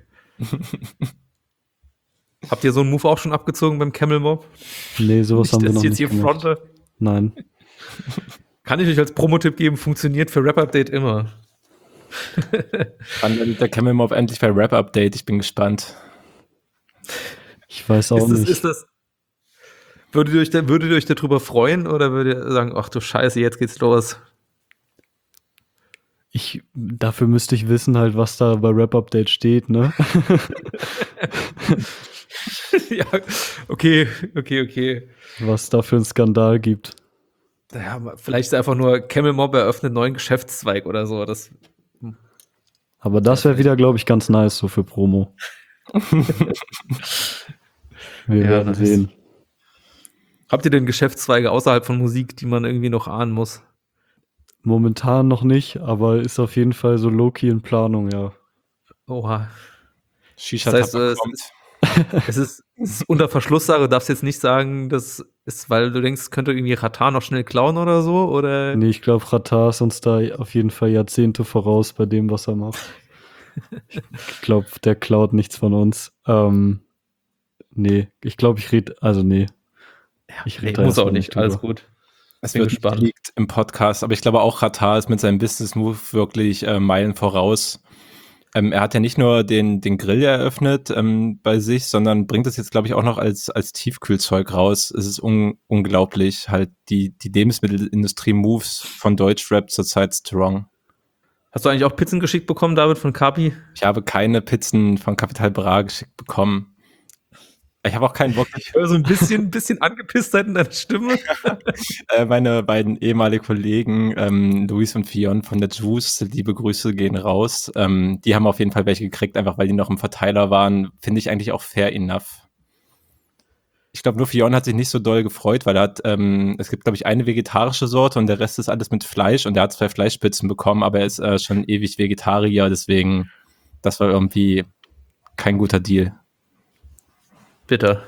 [SPEAKER 2] Habt ihr so einen Move auch schon abgezogen beim Camel Mob?
[SPEAKER 4] Nee, sowas
[SPEAKER 2] Nicht,
[SPEAKER 4] haben wir
[SPEAKER 2] dass
[SPEAKER 4] noch
[SPEAKER 2] ich jetzt
[SPEAKER 4] nicht
[SPEAKER 2] hier
[SPEAKER 4] gemacht.
[SPEAKER 2] fronte.
[SPEAKER 4] Nein.
[SPEAKER 2] Kann ich euch als Promotipp geben, funktioniert für Rap-Update immer.
[SPEAKER 3] Wann landet der Camel Mob endlich bei Rap Update? Ich bin gespannt.
[SPEAKER 4] Ich weiß auch
[SPEAKER 2] Ist das,
[SPEAKER 4] nicht.
[SPEAKER 2] ist das, würdet ihr euch, da, würdet ihr euch darüber freuen oder würdet ihr sagen, ach du Scheiße, jetzt geht's los?
[SPEAKER 4] Ich, dafür müsste ich wissen halt, was da bei Rap Update steht, ne?
[SPEAKER 2] Ja, okay, okay, okay.
[SPEAKER 4] Was da für einen Skandal gibt.
[SPEAKER 2] Ja, vielleicht ist einfach nur Camel Mob eröffnet einen neuen Geschäftszweig oder so. Das,
[SPEAKER 4] Aber das wäre wieder, glaube ich, ganz nice so für Promo. Wir
[SPEAKER 2] Ja,
[SPEAKER 4] werden
[SPEAKER 2] nice.
[SPEAKER 4] sehen.
[SPEAKER 2] habt ihr denn Geschäftszweige außerhalb von Musik, die man irgendwie noch ahnen muss?
[SPEAKER 4] Momentan noch nicht, aber ist auf jeden Fall so low-key in Planung, ja.
[SPEAKER 2] Oha.
[SPEAKER 3] Shisha
[SPEAKER 2] Das heißt,
[SPEAKER 3] Tabak
[SPEAKER 2] äh,
[SPEAKER 3] kommt.
[SPEAKER 2] Es ist, es ist unter Verschlusssache, du darfst jetzt nicht sagen, das ist, weil du denkst, es könnte irgendwie Ratar noch schnell klauen oder so, oder?
[SPEAKER 4] Nee, ich glaube, Ratar ist uns da auf jeden Fall Jahrzehnte voraus bei dem, was er macht. Ich glaube, der klaut nichts von uns. Ähm, nee, ich glaube, ich rede, also nee. Ich
[SPEAKER 2] Nee,
[SPEAKER 4] rede
[SPEAKER 2] muss auch nicht, alles gut.
[SPEAKER 3] Es
[SPEAKER 2] Bin
[SPEAKER 3] wird
[SPEAKER 2] gespannt.
[SPEAKER 3] nicht geleakt im Podcast, aber ich glaube auch Ratar ist mit seinem Business-Move wirklich äh, Meilen voraus. Ähm, er hat ja nicht nur den, den Grill eröffnet ähm, bei sich, sondern bringt es jetzt, glaube ich, auch noch als, als Tiefkühlzeug raus. Es ist un- unglaublich, halt die, die Lebensmittelindustrie-Moves von Deutschrap zurzeit strong.
[SPEAKER 2] Hast du eigentlich auch Pizzen geschickt bekommen, David, von Kapi?
[SPEAKER 3] Ich habe keine Pizzen von Capital Bra geschickt bekommen. Ich habe auch keinen Bock.
[SPEAKER 2] Ich höre so ein bisschen, bisschen Angepisstheit in deiner Stimme.
[SPEAKER 3] äh, meine beiden ehemaligen Kollegen, ähm, Luis und Fion von der Juice, liebe Grüße gehen raus. Ähm, die haben auf jeden Fall welche gekriegt, einfach weil die noch im Verteiler waren. Finde ich eigentlich auch fair enough. Ich glaube, nur Fion hat sich nicht so doll gefreut, weil er hat, ähm, es gibt, glaube ich, eine vegetarische Sorte und der Rest ist alles mit Fleisch und er hat zwei Fleischpizzen bekommen, aber er ist äh, schon ewig Vegetarier, deswegen, das war irgendwie kein guter Deal.
[SPEAKER 2] Bitte.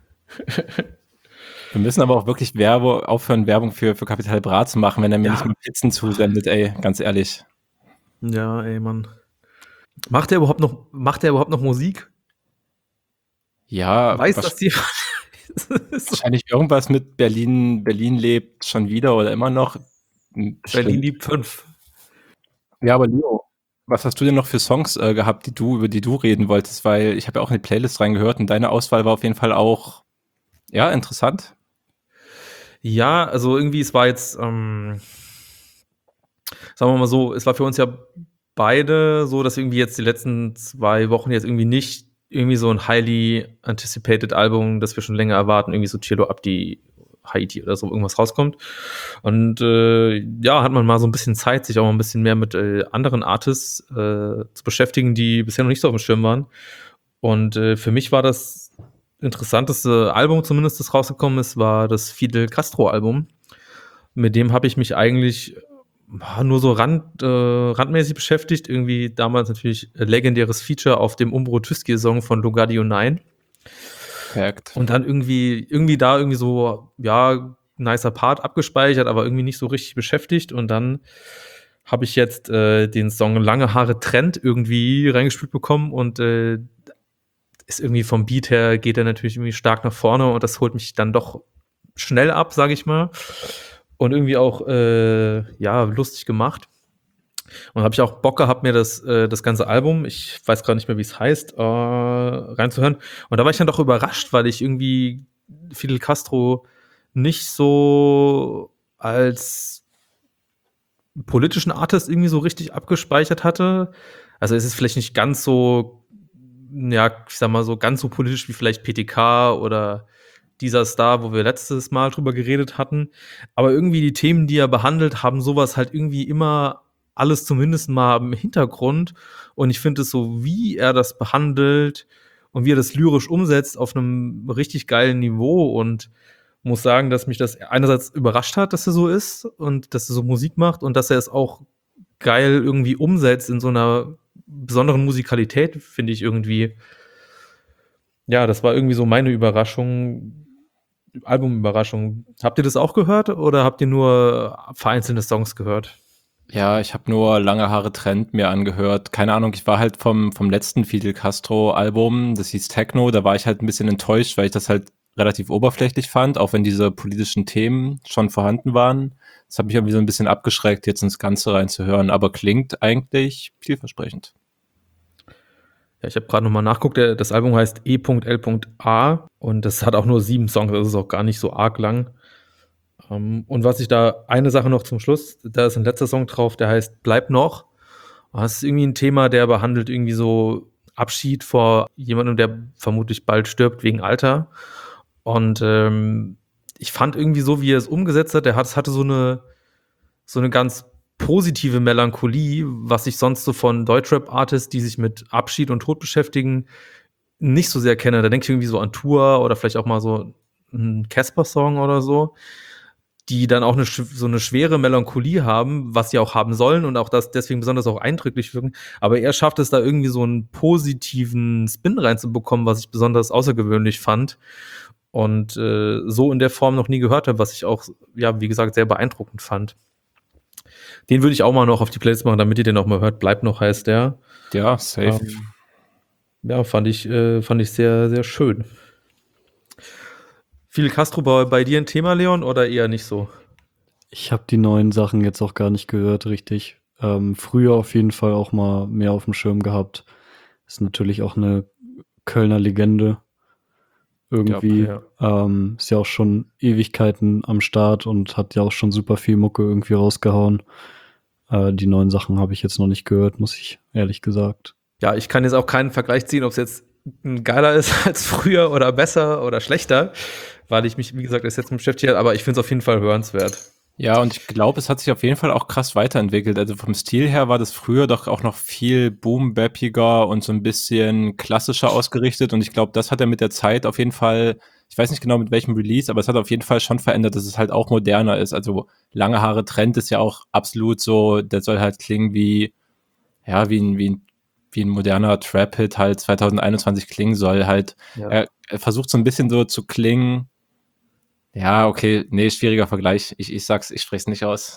[SPEAKER 3] Wir müssen aber auch wirklich Werbe, aufhören, Werbung für, für Capital Bra zu machen, wenn er mir
[SPEAKER 2] Ja.
[SPEAKER 3] nicht mal Pizzen zusendet, ey, ganz ehrlich.
[SPEAKER 2] Ja, ey, Mann. Macht er überhaupt noch, macht er überhaupt noch Musik?
[SPEAKER 3] Ja,
[SPEAKER 2] Weiß
[SPEAKER 3] wasch-
[SPEAKER 2] das die?
[SPEAKER 3] wahrscheinlich irgendwas mit Berlin, Berlin lebt schon wieder oder immer noch. Hm,
[SPEAKER 2] Berlin
[SPEAKER 3] bestimmt.
[SPEAKER 2] liebt fünf.
[SPEAKER 3] Ja, aber Leo, was hast du denn noch für Songs äh, gehabt, die du, über die du reden wolltest? Weil ich habe ja auch in die Playlist reingehört und deine Auswahl war auf jeden Fall auch, ja, interessant.
[SPEAKER 2] Ja, also irgendwie, es war jetzt, ähm, sagen wir mal so, es war für uns ja beide so, dass irgendwie jetzt die letzten zwei Wochen jetzt irgendwie nicht irgendwie so ein highly anticipated Album, das wir schon länger erwarten, irgendwie so Chilo Abdi, Haiti oder so irgendwas rauskommt. Und äh, ja, hat man mal so ein bisschen Zeit, sich auch mal ein bisschen mehr mit äh, anderen Artists äh, zu beschäftigen, die bisher noch nicht so auf dem Schirm waren. Und äh, für mich war das interessanteste Album zumindest, das rausgekommen ist, war das Fidel Castro Album. Mit dem habe ich mich eigentlich äh, nur so rand, äh, randmäßig beschäftigt. Irgendwie damals natürlich ein legendäres Feature auf dem Umbro Tüskir-Song von Lugardio neun.
[SPEAKER 3] Perfekt.
[SPEAKER 2] Und dann irgendwie, irgendwie da irgendwie so, ja, nicer Part abgespeichert, aber irgendwie nicht so richtig beschäftigt. Und dann habe ich jetzt äh, den Song Lange Haare Trend irgendwie reingespielt bekommen und äh, ist irgendwie vom Beat her geht er natürlich irgendwie stark nach vorne und das holt mich dann doch schnell ab, sage ich mal. Und irgendwie auch, äh, ja, lustig gemacht. Und habe ich auch Bock gehabt, mir das, äh, das ganze Album, ich weiß gerade nicht mehr, wie es heißt, äh, reinzuhören. Und da war ich dann doch überrascht, weil ich irgendwie Fidel Castro nicht so als politischen Artist irgendwie so richtig abgespeichert hatte. Also es ist vielleicht nicht ganz so, ja, ich sag mal so, ganz so politisch wie vielleicht P T K oder dieser Star, wo wir letztes Mal drüber geredet hatten. Aber irgendwie die Themen, die er behandelt, haben sowas halt irgendwie immer alles zumindest mal im Hintergrund. Und ich finde es so, wie er das behandelt und wie er das lyrisch umsetzt, auf einem richtig geilen Niveau. Und muss sagen, dass mich das einerseits überrascht hat, dass er so ist und dass er so Musik macht und dass er es auch geil irgendwie umsetzt in so einer besonderen Musikalität, finde ich irgendwie. Ja, das war irgendwie so meine Überraschung, Albumüberraschung. Habt ihr das auch gehört oder habt ihr nur vereinzelte Songs gehört?
[SPEAKER 3] Ja, ich habe nur Lange Haare Trend mir angehört. Keine Ahnung, ich war halt vom, vom letzten Fidel Castro Album, das hieß Techno, da war ich halt ein bisschen enttäuscht, weil ich das halt relativ oberflächlich fand, auch wenn diese politischen Themen schon vorhanden waren. Das hat mich irgendwie so ein bisschen abgeschreckt, jetzt ins Ganze reinzuhören, aber klingt eigentlich vielversprechend.
[SPEAKER 2] Ja, ich habe gerade nochmal nachgeguckt, der, das Album heißt E L A und das hat auch nur sieben Songs, das ist auch gar nicht so arg lang. Um, und was ich da, eine Sache noch zum Schluss, da ist ein letzter Song drauf, der heißt Bleib noch. Das ist irgendwie ein Thema, der behandelt irgendwie so Abschied vor jemandem, der vermutlich bald stirbt wegen Alter. Und ähm, ich fand irgendwie so, wie er es umgesetzt hat, der hat, es hatte so eine, so eine ganz positive Melancholie, was ich sonst so von Deutschrap-Artists, die sich mit Abschied und Tod beschäftigen, nicht so sehr kenne. Da denke ich irgendwie so an Tour oder vielleicht auch mal so einen Casper-Song oder so. die dann auch eine, so eine schwere Melancholie haben, was sie auch haben sollen und auch das deswegen besonders auch eindrücklich wirken. Aber er schafft es da irgendwie so einen positiven Spin reinzubekommen, was ich besonders außergewöhnlich fand und äh, so in der Form noch nie gehört habe, was ich auch, ja, wie gesagt, sehr beeindruckend fand. Den würde ich auch mal noch auf die Playlist machen, damit ihr den auch mal hört. Bleibt noch, heißt der.
[SPEAKER 3] Ja, safe.
[SPEAKER 2] Ähm, ja, fand ich, äh, fand ich sehr, sehr schön. Fidel Castro bei, bei dir ein Thema, Leon, oder eher nicht so?
[SPEAKER 4] Ich habe die neuen Sachen jetzt auch gar nicht gehört, richtig. Ähm, früher auf jeden Fall auch mal mehr auf dem Schirm gehabt. Ist natürlich auch eine Kölner Legende. Irgendwie.
[SPEAKER 2] Ja,
[SPEAKER 4] Ähm, ist ja auch schon Ewigkeiten am Start und hat ja auch schon super viel Mucke irgendwie rausgehauen. Äh, die neuen Sachen habe ich jetzt noch nicht gehört, muss ich ehrlich gesagt.
[SPEAKER 2] Ja, ich kann jetzt auch keinen Vergleich ziehen, ob es jetzt geiler ist als früher oder besser oder schlechter, weil ich mich, wie gesagt, erst jetzt mit beschäftigt habe, aber ich finde es auf jeden Fall hörenswert.
[SPEAKER 3] Ja, und ich glaube, es hat sich auf jeden Fall auch krass weiterentwickelt. Also vom Stil her war das früher doch auch noch viel boom-bappiger und so ein bisschen klassischer ausgerichtet. Und ich glaube, das hat er mit der Zeit auf jeden Fall, ich weiß nicht genau mit welchem Release, aber es hat auf jeden Fall schon verändert, dass es halt auch moderner ist. Also lange Haare Trend ist ja auch absolut so, der soll halt klingen wie, ja, wie ein, wie ein, wie ein moderner Trap-Hit halt zwanzig einundzwanzig klingen soll. Halt,
[SPEAKER 2] Ja.
[SPEAKER 3] er, er versucht so ein bisschen so zu klingen. Ja, okay, nee, schwieriger Vergleich. Ich, ich sag's, ich spreche es nicht aus.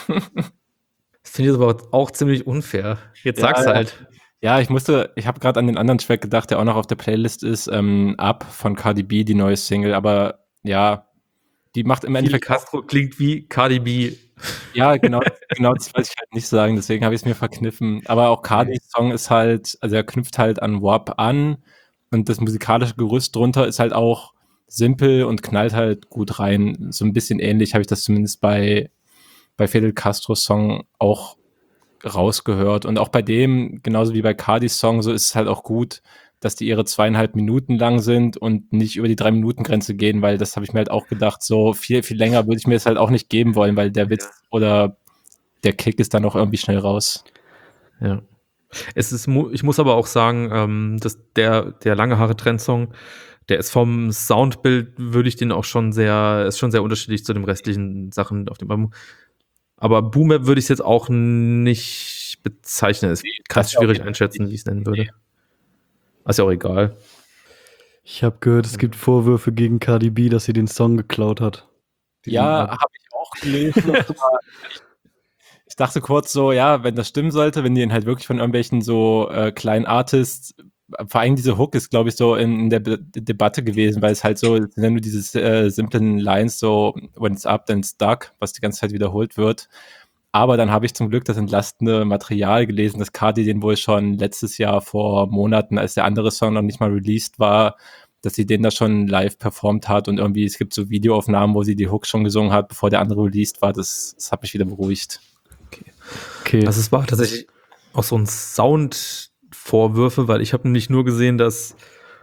[SPEAKER 2] Das finde ich aber auch ziemlich unfair. Jetzt
[SPEAKER 3] Ja,
[SPEAKER 2] sag's
[SPEAKER 3] ja.
[SPEAKER 2] halt.
[SPEAKER 3] Ja, ich musste, ich habe gerade an den anderen Track gedacht, der auch noch auf der Playlist ist, ähm, Up von Cardi B, die neue Single, aber ja, die macht im
[SPEAKER 2] Fidel
[SPEAKER 3] Endeffekt,
[SPEAKER 2] Castro klingt wie Cardi B.
[SPEAKER 3] ja, genau, genau, das wollte ich halt nicht sagen, deswegen habe ich es mir verkniffen. Aber auch Cardis Song ist halt, also er knüpft halt an W A P an und das musikalische Gerüst drunter ist halt auch simpel und knallt halt gut rein. So ein bisschen ähnlich habe ich das zumindest bei, bei Fidel Castros Song auch rausgehört. Und auch bei dem, genauso wie bei Cardis Song, so ist es halt auch gut, dass die ihre zweieinhalb Minuten lang sind und nicht über die drei Minuten Grenze gehen, weil das habe ich mir halt auch gedacht, so viel, viel länger würde ich mir das halt auch nicht geben wollen, weil der Witz oder der Kick ist dann auch irgendwie schnell raus.
[SPEAKER 2] Ja. Es ist, mu- ich muss aber auch sagen, ähm, dass der, der lange Haare Trend-Song, der ist vom Soundbild, würde ich den auch schon sehr, ist schon sehr unterschiedlich zu den restlichen Sachen auf dem Album. Aber Boom Bap würde ich es jetzt auch nicht bezeichnen. Es kann
[SPEAKER 3] das ist ja
[SPEAKER 2] schwierig
[SPEAKER 3] auch-
[SPEAKER 2] einschätzen, wie ich es nennen würde. Ist ja auch egal.
[SPEAKER 4] Ich habe gehört, es gibt Vorwürfe gegen Cardi B, dass sie den Song geklaut hat. Diesen
[SPEAKER 3] Ja,
[SPEAKER 4] Ab-
[SPEAKER 3] habe ich auch gelesen. aber ich dachte kurz so, ja, wenn das stimmen sollte, wenn die ihn halt wirklich von irgendwelchen so äh, kleinen Artists, vor allem diese Hook ist, glaube ich, so in, in der Be Debatte gewesen, weil es halt so, es sind ja nur diese äh, simplen Lines, so when it's up, then it's stuck, was die ganze Zeit wiederholt wird. Aber dann habe ich zum Glück das entlastende Material gelesen, dass Cardi den wohl schon letztes Jahr vor Monaten, als der andere Song noch nicht mal released war, dass sie den da schon live performt hat und irgendwie, es gibt so Videoaufnahmen, wo sie die Hook schon gesungen hat, bevor der andere released war. Das, das hat mich wieder beruhigt.
[SPEAKER 4] Okay.
[SPEAKER 2] Also es war tatsächlich auch so ein Soundvorwürfe, weil ich habe nämlich nur gesehen, dass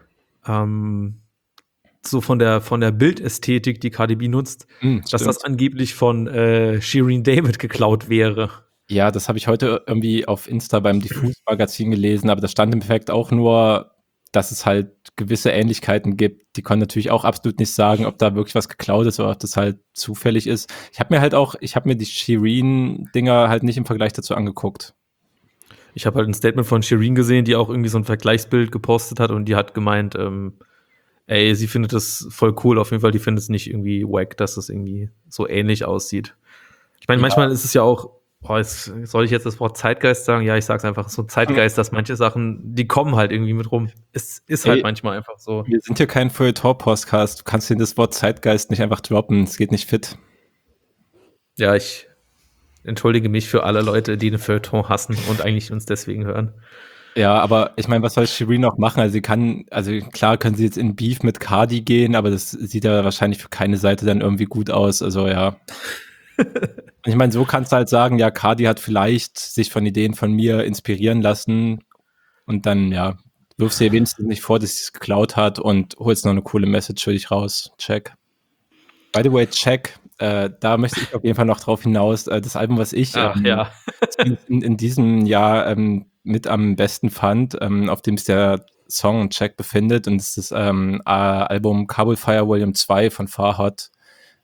[SPEAKER 2] ähm, so von der von der Bildästhetik, die Cardi B nutzt,
[SPEAKER 3] Mm,
[SPEAKER 2] dass
[SPEAKER 3] stimmt.
[SPEAKER 2] das angeblich von äh, Shireen David geklaut wäre.
[SPEAKER 3] Ja, das habe ich heute irgendwie auf Insta beim Diffus-Magazin gelesen, aber da stand im Endeffekt auch nur, dass es halt gewisse Ähnlichkeiten gibt. Die können natürlich auch absolut nicht sagen, ob da wirklich was geklaut ist oder ob das halt zufällig ist. Ich habe mir halt auch, ich habe mir die Shireen-Dinger halt nicht im Vergleich dazu angeguckt.
[SPEAKER 2] Ich habe halt ein Statement von Shireen gesehen, die auch irgendwie so ein Vergleichsbild gepostet hat und die hat gemeint, ähm, ey, sie findet das voll cool, auf jeden Fall, die findet es nicht irgendwie wack, dass es irgendwie so ähnlich aussieht. Ich meine,
[SPEAKER 3] Ja.
[SPEAKER 2] manchmal ist es ja auch, boah, jetzt, soll ich jetzt das Wort Zeitgeist sagen? Ja, ich sag's einfach, so Zeitgeist, dass manche Sachen, die kommen halt irgendwie mit rum. Es ist halt
[SPEAKER 3] Ey.
[SPEAKER 2] manchmal einfach so.
[SPEAKER 3] Wir sind hier kein Feuilleton-Podcast. Du kannst dir das Wort Zeitgeist nicht einfach droppen. Es geht nicht fit.
[SPEAKER 2] Ja, ich entschuldige mich für alle Leute, die den Feuilleton hassen und eigentlich uns deswegen hören.
[SPEAKER 3] Ja, aber ich meine, was soll Shireen noch machen? Also sie kann, also klar können sie jetzt in Beef mit Cardi gehen, aber das sieht ja wahrscheinlich für keine Seite dann irgendwie gut aus. Also ja. Und ich meine, so kannst du halt sagen, ja, Cardi hat vielleicht sich von Ideen von mir inspirieren lassen und dann, ja, wirfst du ihr wenigstens nicht vor, dass sie es geklaut hat und holst noch eine coole Message für dich raus. Check. By the way, check. Äh, da möchte ich auf jeden Fall noch drauf hinaus. Äh, das Album, was ich
[SPEAKER 2] Ach
[SPEAKER 3] ähm,
[SPEAKER 2] ja.
[SPEAKER 3] in, in diesem Jahr ähm, mit am besten fand, ähm, auf dem es der Song Check befindet, und es ist das ähm, äh, Album Kabul Fire Volume zwei von Farhad.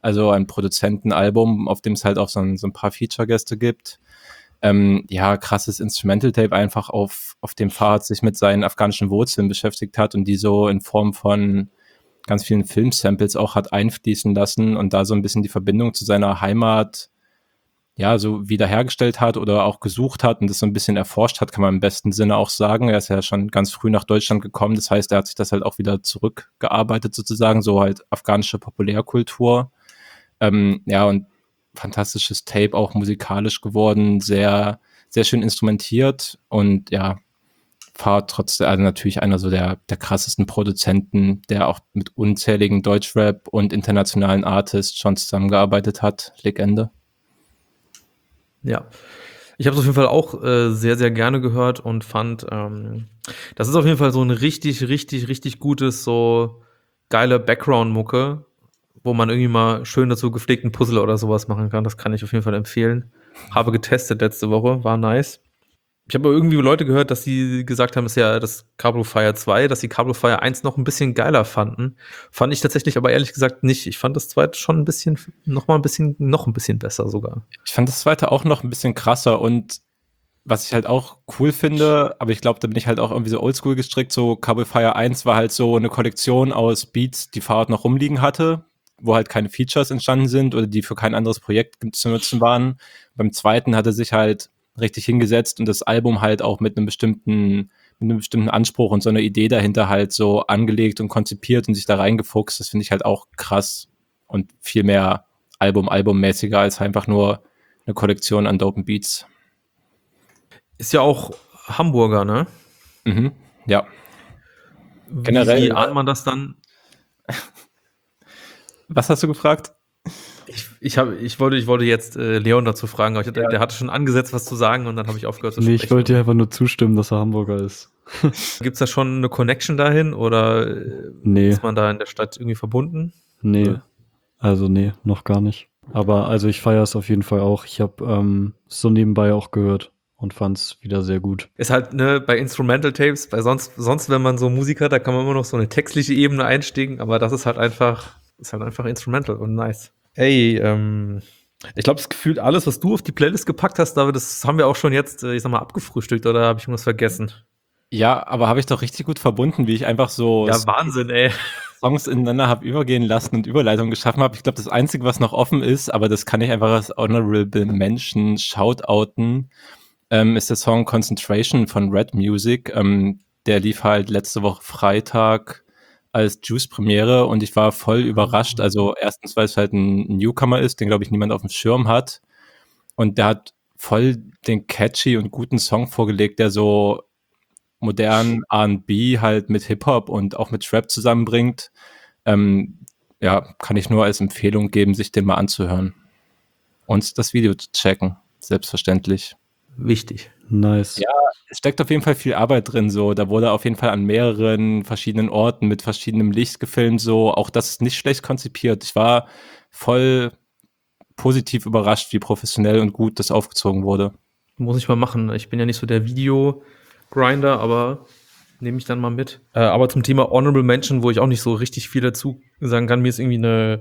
[SPEAKER 3] also ein Produzentenalbum, auf dem es halt auch so ein, so ein paar Feature-Gäste gibt. Ähm, ja, krasses Instrumental-Tape einfach, auf, auf dem Fahad sich mit seinen afghanischen Wurzeln beschäftigt hat und die so in Form von ganz vielen Filmsamples auch hat einfließen lassen und da so ein bisschen die Verbindung zu seiner Heimat ja, so wiederhergestellt hat oder auch gesucht hat und das so ein bisschen erforscht hat, kann man im besten Sinne auch sagen. Er ist ja schon ganz früh nach Deutschland gekommen, das heißt, er hat sich das halt auch wieder zurückgearbeitet sozusagen, so halt afghanische Populärkultur. Ähm, ja, und fantastisches Tape, auch musikalisch geworden, sehr, sehr schön instrumentiert und ja, Fahad trotzdem, also natürlich einer so der, der krassesten Produzenten, der auch mit unzähligen Deutschrap und internationalen Artists schon zusammengearbeitet hat. Legende.
[SPEAKER 2] Ja, ich habe es auf jeden Fall auch äh, sehr, sehr gerne gehört und fand, ähm, das ist auf jeden Fall so ein richtig, richtig, richtig gutes, so geile Background-Mucke, wo man irgendwie mal schön dazu gepflegten Puzzle oder sowas machen kann. Das kann ich auf jeden Fall empfehlen. Habe getestet letzte Woche, war nice. Ich habe aber irgendwie Leute gehört, dass sie gesagt haben, es ist ja das Cablo Fire zwei, dass sie Cablo Fire eins noch ein bisschen geiler fanden. Fand ich tatsächlich aber ehrlich gesagt nicht. Ich fand das zweite schon ein bisschen, noch mal ein bisschen, noch ein bisschen besser sogar.
[SPEAKER 3] Ich fand das zweite auch noch ein bisschen krasser und was ich halt auch cool finde, aber ich glaube, da bin ich halt auch irgendwie so oldschool gestrickt, so Cablo Fire eins war halt so eine Kollektion aus Beats, die Fahad noch rumliegen hatte, wo halt keine Features entstanden sind oder die für kein anderes Projekt zu nutzen waren. Beim zweiten hat er sich halt richtig hingesetzt und das Album halt auch mit einem bestimmten, mit einem bestimmten Anspruch und so einer Idee dahinter halt so angelegt und konzipiert und sich da reingefuchst. Das finde ich halt auch krass und viel mehr Album-Album-mäßiger als einfach nur eine Kollektion an dopen Beats.
[SPEAKER 2] Ist ja auch Hamburger, ne?
[SPEAKER 3] Mhm, ja.
[SPEAKER 2] Wie,
[SPEAKER 3] Generell-
[SPEAKER 2] wie ahnt man das dann?
[SPEAKER 3] Was hast du gefragt?
[SPEAKER 2] Ich, ich, hab, ich, wollte, ich wollte jetzt äh, Leon dazu fragen, aber ich,
[SPEAKER 3] Ja.
[SPEAKER 2] der hatte schon angesetzt, was zu sagen und dann habe ich aufgehört zu
[SPEAKER 4] Nee,
[SPEAKER 2] sprechen.
[SPEAKER 4] ich wollte dir einfach nur zustimmen, dass er Hamburger ist.
[SPEAKER 2] Gibt es da schon eine Connection dahin oder äh,
[SPEAKER 4] Nee,
[SPEAKER 2] ist man da in der Stadt irgendwie verbunden?
[SPEAKER 4] nee.
[SPEAKER 2] Ja.
[SPEAKER 4] Also nee, noch gar nicht. Aber also ich feiere es auf jeden Fall auch. Ich habe ähm, so nebenbei auch gehört und fand es wieder sehr gut.
[SPEAKER 2] Ist halt, ne, bei Instrumental Tapes, bei sonst, sonst, wenn man so Musik hat, da kann man immer noch so eine textliche Ebene einsteigen, aber das ist halt einfach, ist halt einfach Instrumental und nice. Ey, ähm, ich glaube, es gefühlt alles, was du auf die Playlist gepackt hast, David, das haben wir auch schon jetzt, äh, ich sag mal, abgefrühstückt oder habe ich irgendwas vergessen?
[SPEAKER 3] Ja, aber habe ich doch richtig gut verbunden, wie ich einfach so
[SPEAKER 2] Ja, Wahnsinn, ey.
[SPEAKER 3] Songs ineinander habe übergehen lassen und Überleitungen geschaffen habe. Ich glaube, das Einzige, was noch offen ist, aber das kann ich einfach als Honorable Mention shoutouten, ähm, ist der Song Concentration von Red Music. Ähm, der lief halt letzte Woche Freitag als Juice-Premiere und ich war voll überrascht. Also erstens, weil es halt ein Newcomer ist, den, glaube ich, niemand auf dem Schirm hat. Und der hat voll den catchy und guten Song vorgelegt, der so modernen R und B halt mit Hip-Hop und auch mit Trap zusammenbringt. Ähm, ja, kann ich nur als Empfehlung geben, sich den mal anzuhören. Und das Video zu checken, selbstverständlich.
[SPEAKER 2] Wichtig.
[SPEAKER 4] Nice.
[SPEAKER 3] Ja. Es steckt auf jeden Fall viel Arbeit drin, so. Da wurde auf jeden Fall an mehreren verschiedenen Orten mit verschiedenem Licht gefilmt, so. Auch das ist nicht schlecht konzipiert. Ich war voll positiv überrascht, wie professionell und gut das aufgezogen wurde.
[SPEAKER 2] Muss ich mal machen. Ich bin ja nicht so der Video-Grinder, aber nehme ich dann mal mit. Äh, aber zum Thema Honorable Mention, wo ich auch nicht so richtig viel dazu sagen kann, mir ist irgendwie eine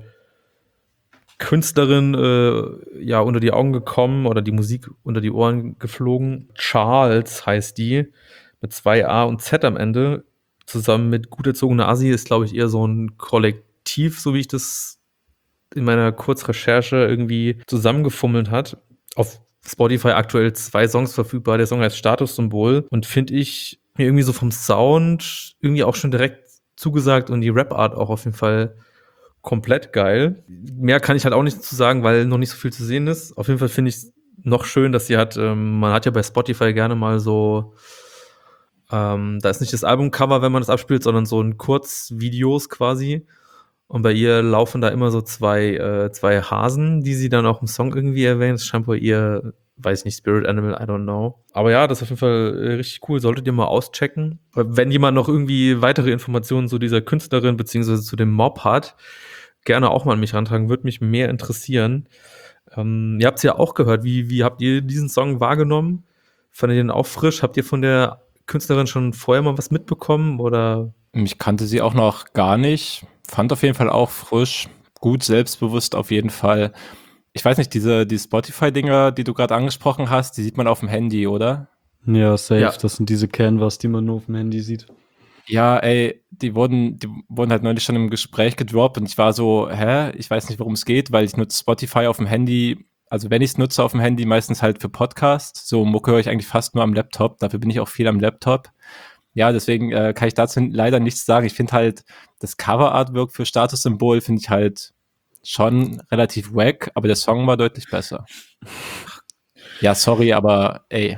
[SPEAKER 2] Künstlerin äh, ja unter die Augen gekommen oder die Musik unter die Ohren geflogen. Charles heißt die, mit zwei A und Z am Ende. Zusammen mit Gut erzogener Assi ist, glaube ich, eher so ein Kollektiv, so wie ich das in meiner Kurzrecherche irgendwie zusammengefummelt hat. Auf Spotify aktuell zwei Songs verfügbar. Der Song heißt Statussymbol und finde ich mir irgendwie so vom Sound irgendwie auch schon direkt zugesagt und die Rap-Art auch auf jeden Fall komplett geil. Mehr kann ich halt auch nicht dazu sagen, weil noch nicht so viel zu sehen ist. Auf jeden Fall finde ich es noch schön, dass sie hat, ähm, man hat ja bei Spotify gerne mal so, ähm, da ist nicht das Albumcover, wenn man das abspielt, sondern so ein Kurzvideos quasi. Und bei ihr laufen da immer so zwei, äh, zwei Hasen, die sie dann auch im Song irgendwie erwähnt. Das scheint bei ihr, weiß nicht, Spirit Animal, I don't know. Aber ja, das ist auf jeden Fall äh, richtig cool. Solltet ihr mal auschecken. Wenn jemand noch irgendwie weitere Informationen zu dieser Künstlerin beziehungsweise zu dem Mob hat, gerne auch mal an mich rantragen. Würde mich mehr interessieren. Ähm, ihr habt es ja auch gehört. Wie, wie habt ihr diesen Song wahrgenommen? Fandet ihr den auch frisch? Habt ihr von der Künstlerin schon vorher mal was mitbekommen? Oder?
[SPEAKER 3] Ich kannte sie auch noch gar nicht. Fand auf jeden Fall auch frisch. gut, selbstbewusst auf jeden Fall. Ich weiß nicht, diese die Spotify-Dinger, die du gerade angesprochen hast, die sieht man auf dem Handy, oder?
[SPEAKER 4] Ja, safe.
[SPEAKER 2] Ja.
[SPEAKER 4] Das sind diese Canvas, die man nur auf dem Handy sieht.
[SPEAKER 3] Ja, ey, die wurden, die wurden halt neulich schon im Gespräch gedroppt und ich war so, hä, ich weiß nicht, worum es geht, weil ich nutze Spotify auf dem Handy, also wenn ich es nutze auf dem Handy, meistens halt für Podcasts. So Mucke höre ich eigentlich fast nur am Laptop, dafür bin ich auch viel am Laptop. Ja, deswegen äh, kann ich dazu leider nichts sagen. Ich finde halt, das Cover-Artwork für Statussymbol finde ich halt schon relativ wack, aber der Song war deutlich besser. Ja, sorry, aber ey.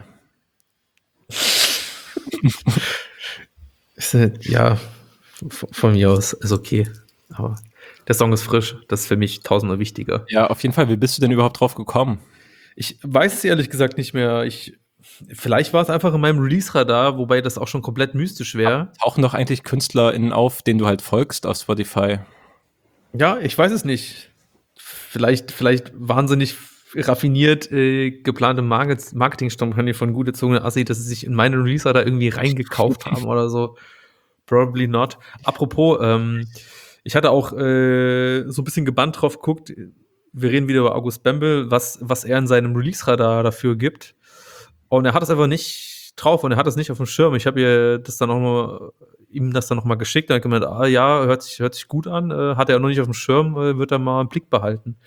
[SPEAKER 2] Ja, v- von mir aus ist okay. Aber der Song ist frisch. Das ist für mich tausendmal wichtiger.
[SPEAKER 3] Ja, auf jeden Fall, wie bist du denn überhaupt drauf gekommen?
[SPEAKER 2] Ich weiß es ehrlich gesagt nicht mehr. Ich, vielleicht war es einfach in meinem Release-Radar, wobei das auch schon komplett mystisch wäre.
[SPEAKER 3] Tauchen doch eigentlich KünstlerInnen auf, denen du halt folgst auf Spotify?
[SPEAKER 2] Ja, ich weiß es nicht. Vielleicht, vielleicht wahnsinnig raffiniert äh, geplante Market- Marketingkampagne von Gute Zunge Assi, dass sie sich in meine Releaser da irgendwie reingekauft haben oder so. Probably not. Apropos, ähm, ich hatte auch äh, so ein bisschen gebannt drauf geguckt. Wir reden wieder über August Bembel, was, was er in seinem Release-Radar dafür gibt. Und er hat es einfach nicht drauf und er hat es nicht auf dem Schirm. Ich habe ihr das dann auch mal, ihm das dann noch mal geschickt und er hat gemeint, ah ja, hört sich, hört sich gut an, äh, hat er noch nicht auf dem Schirm, äh, wird er mal im Blick behalten.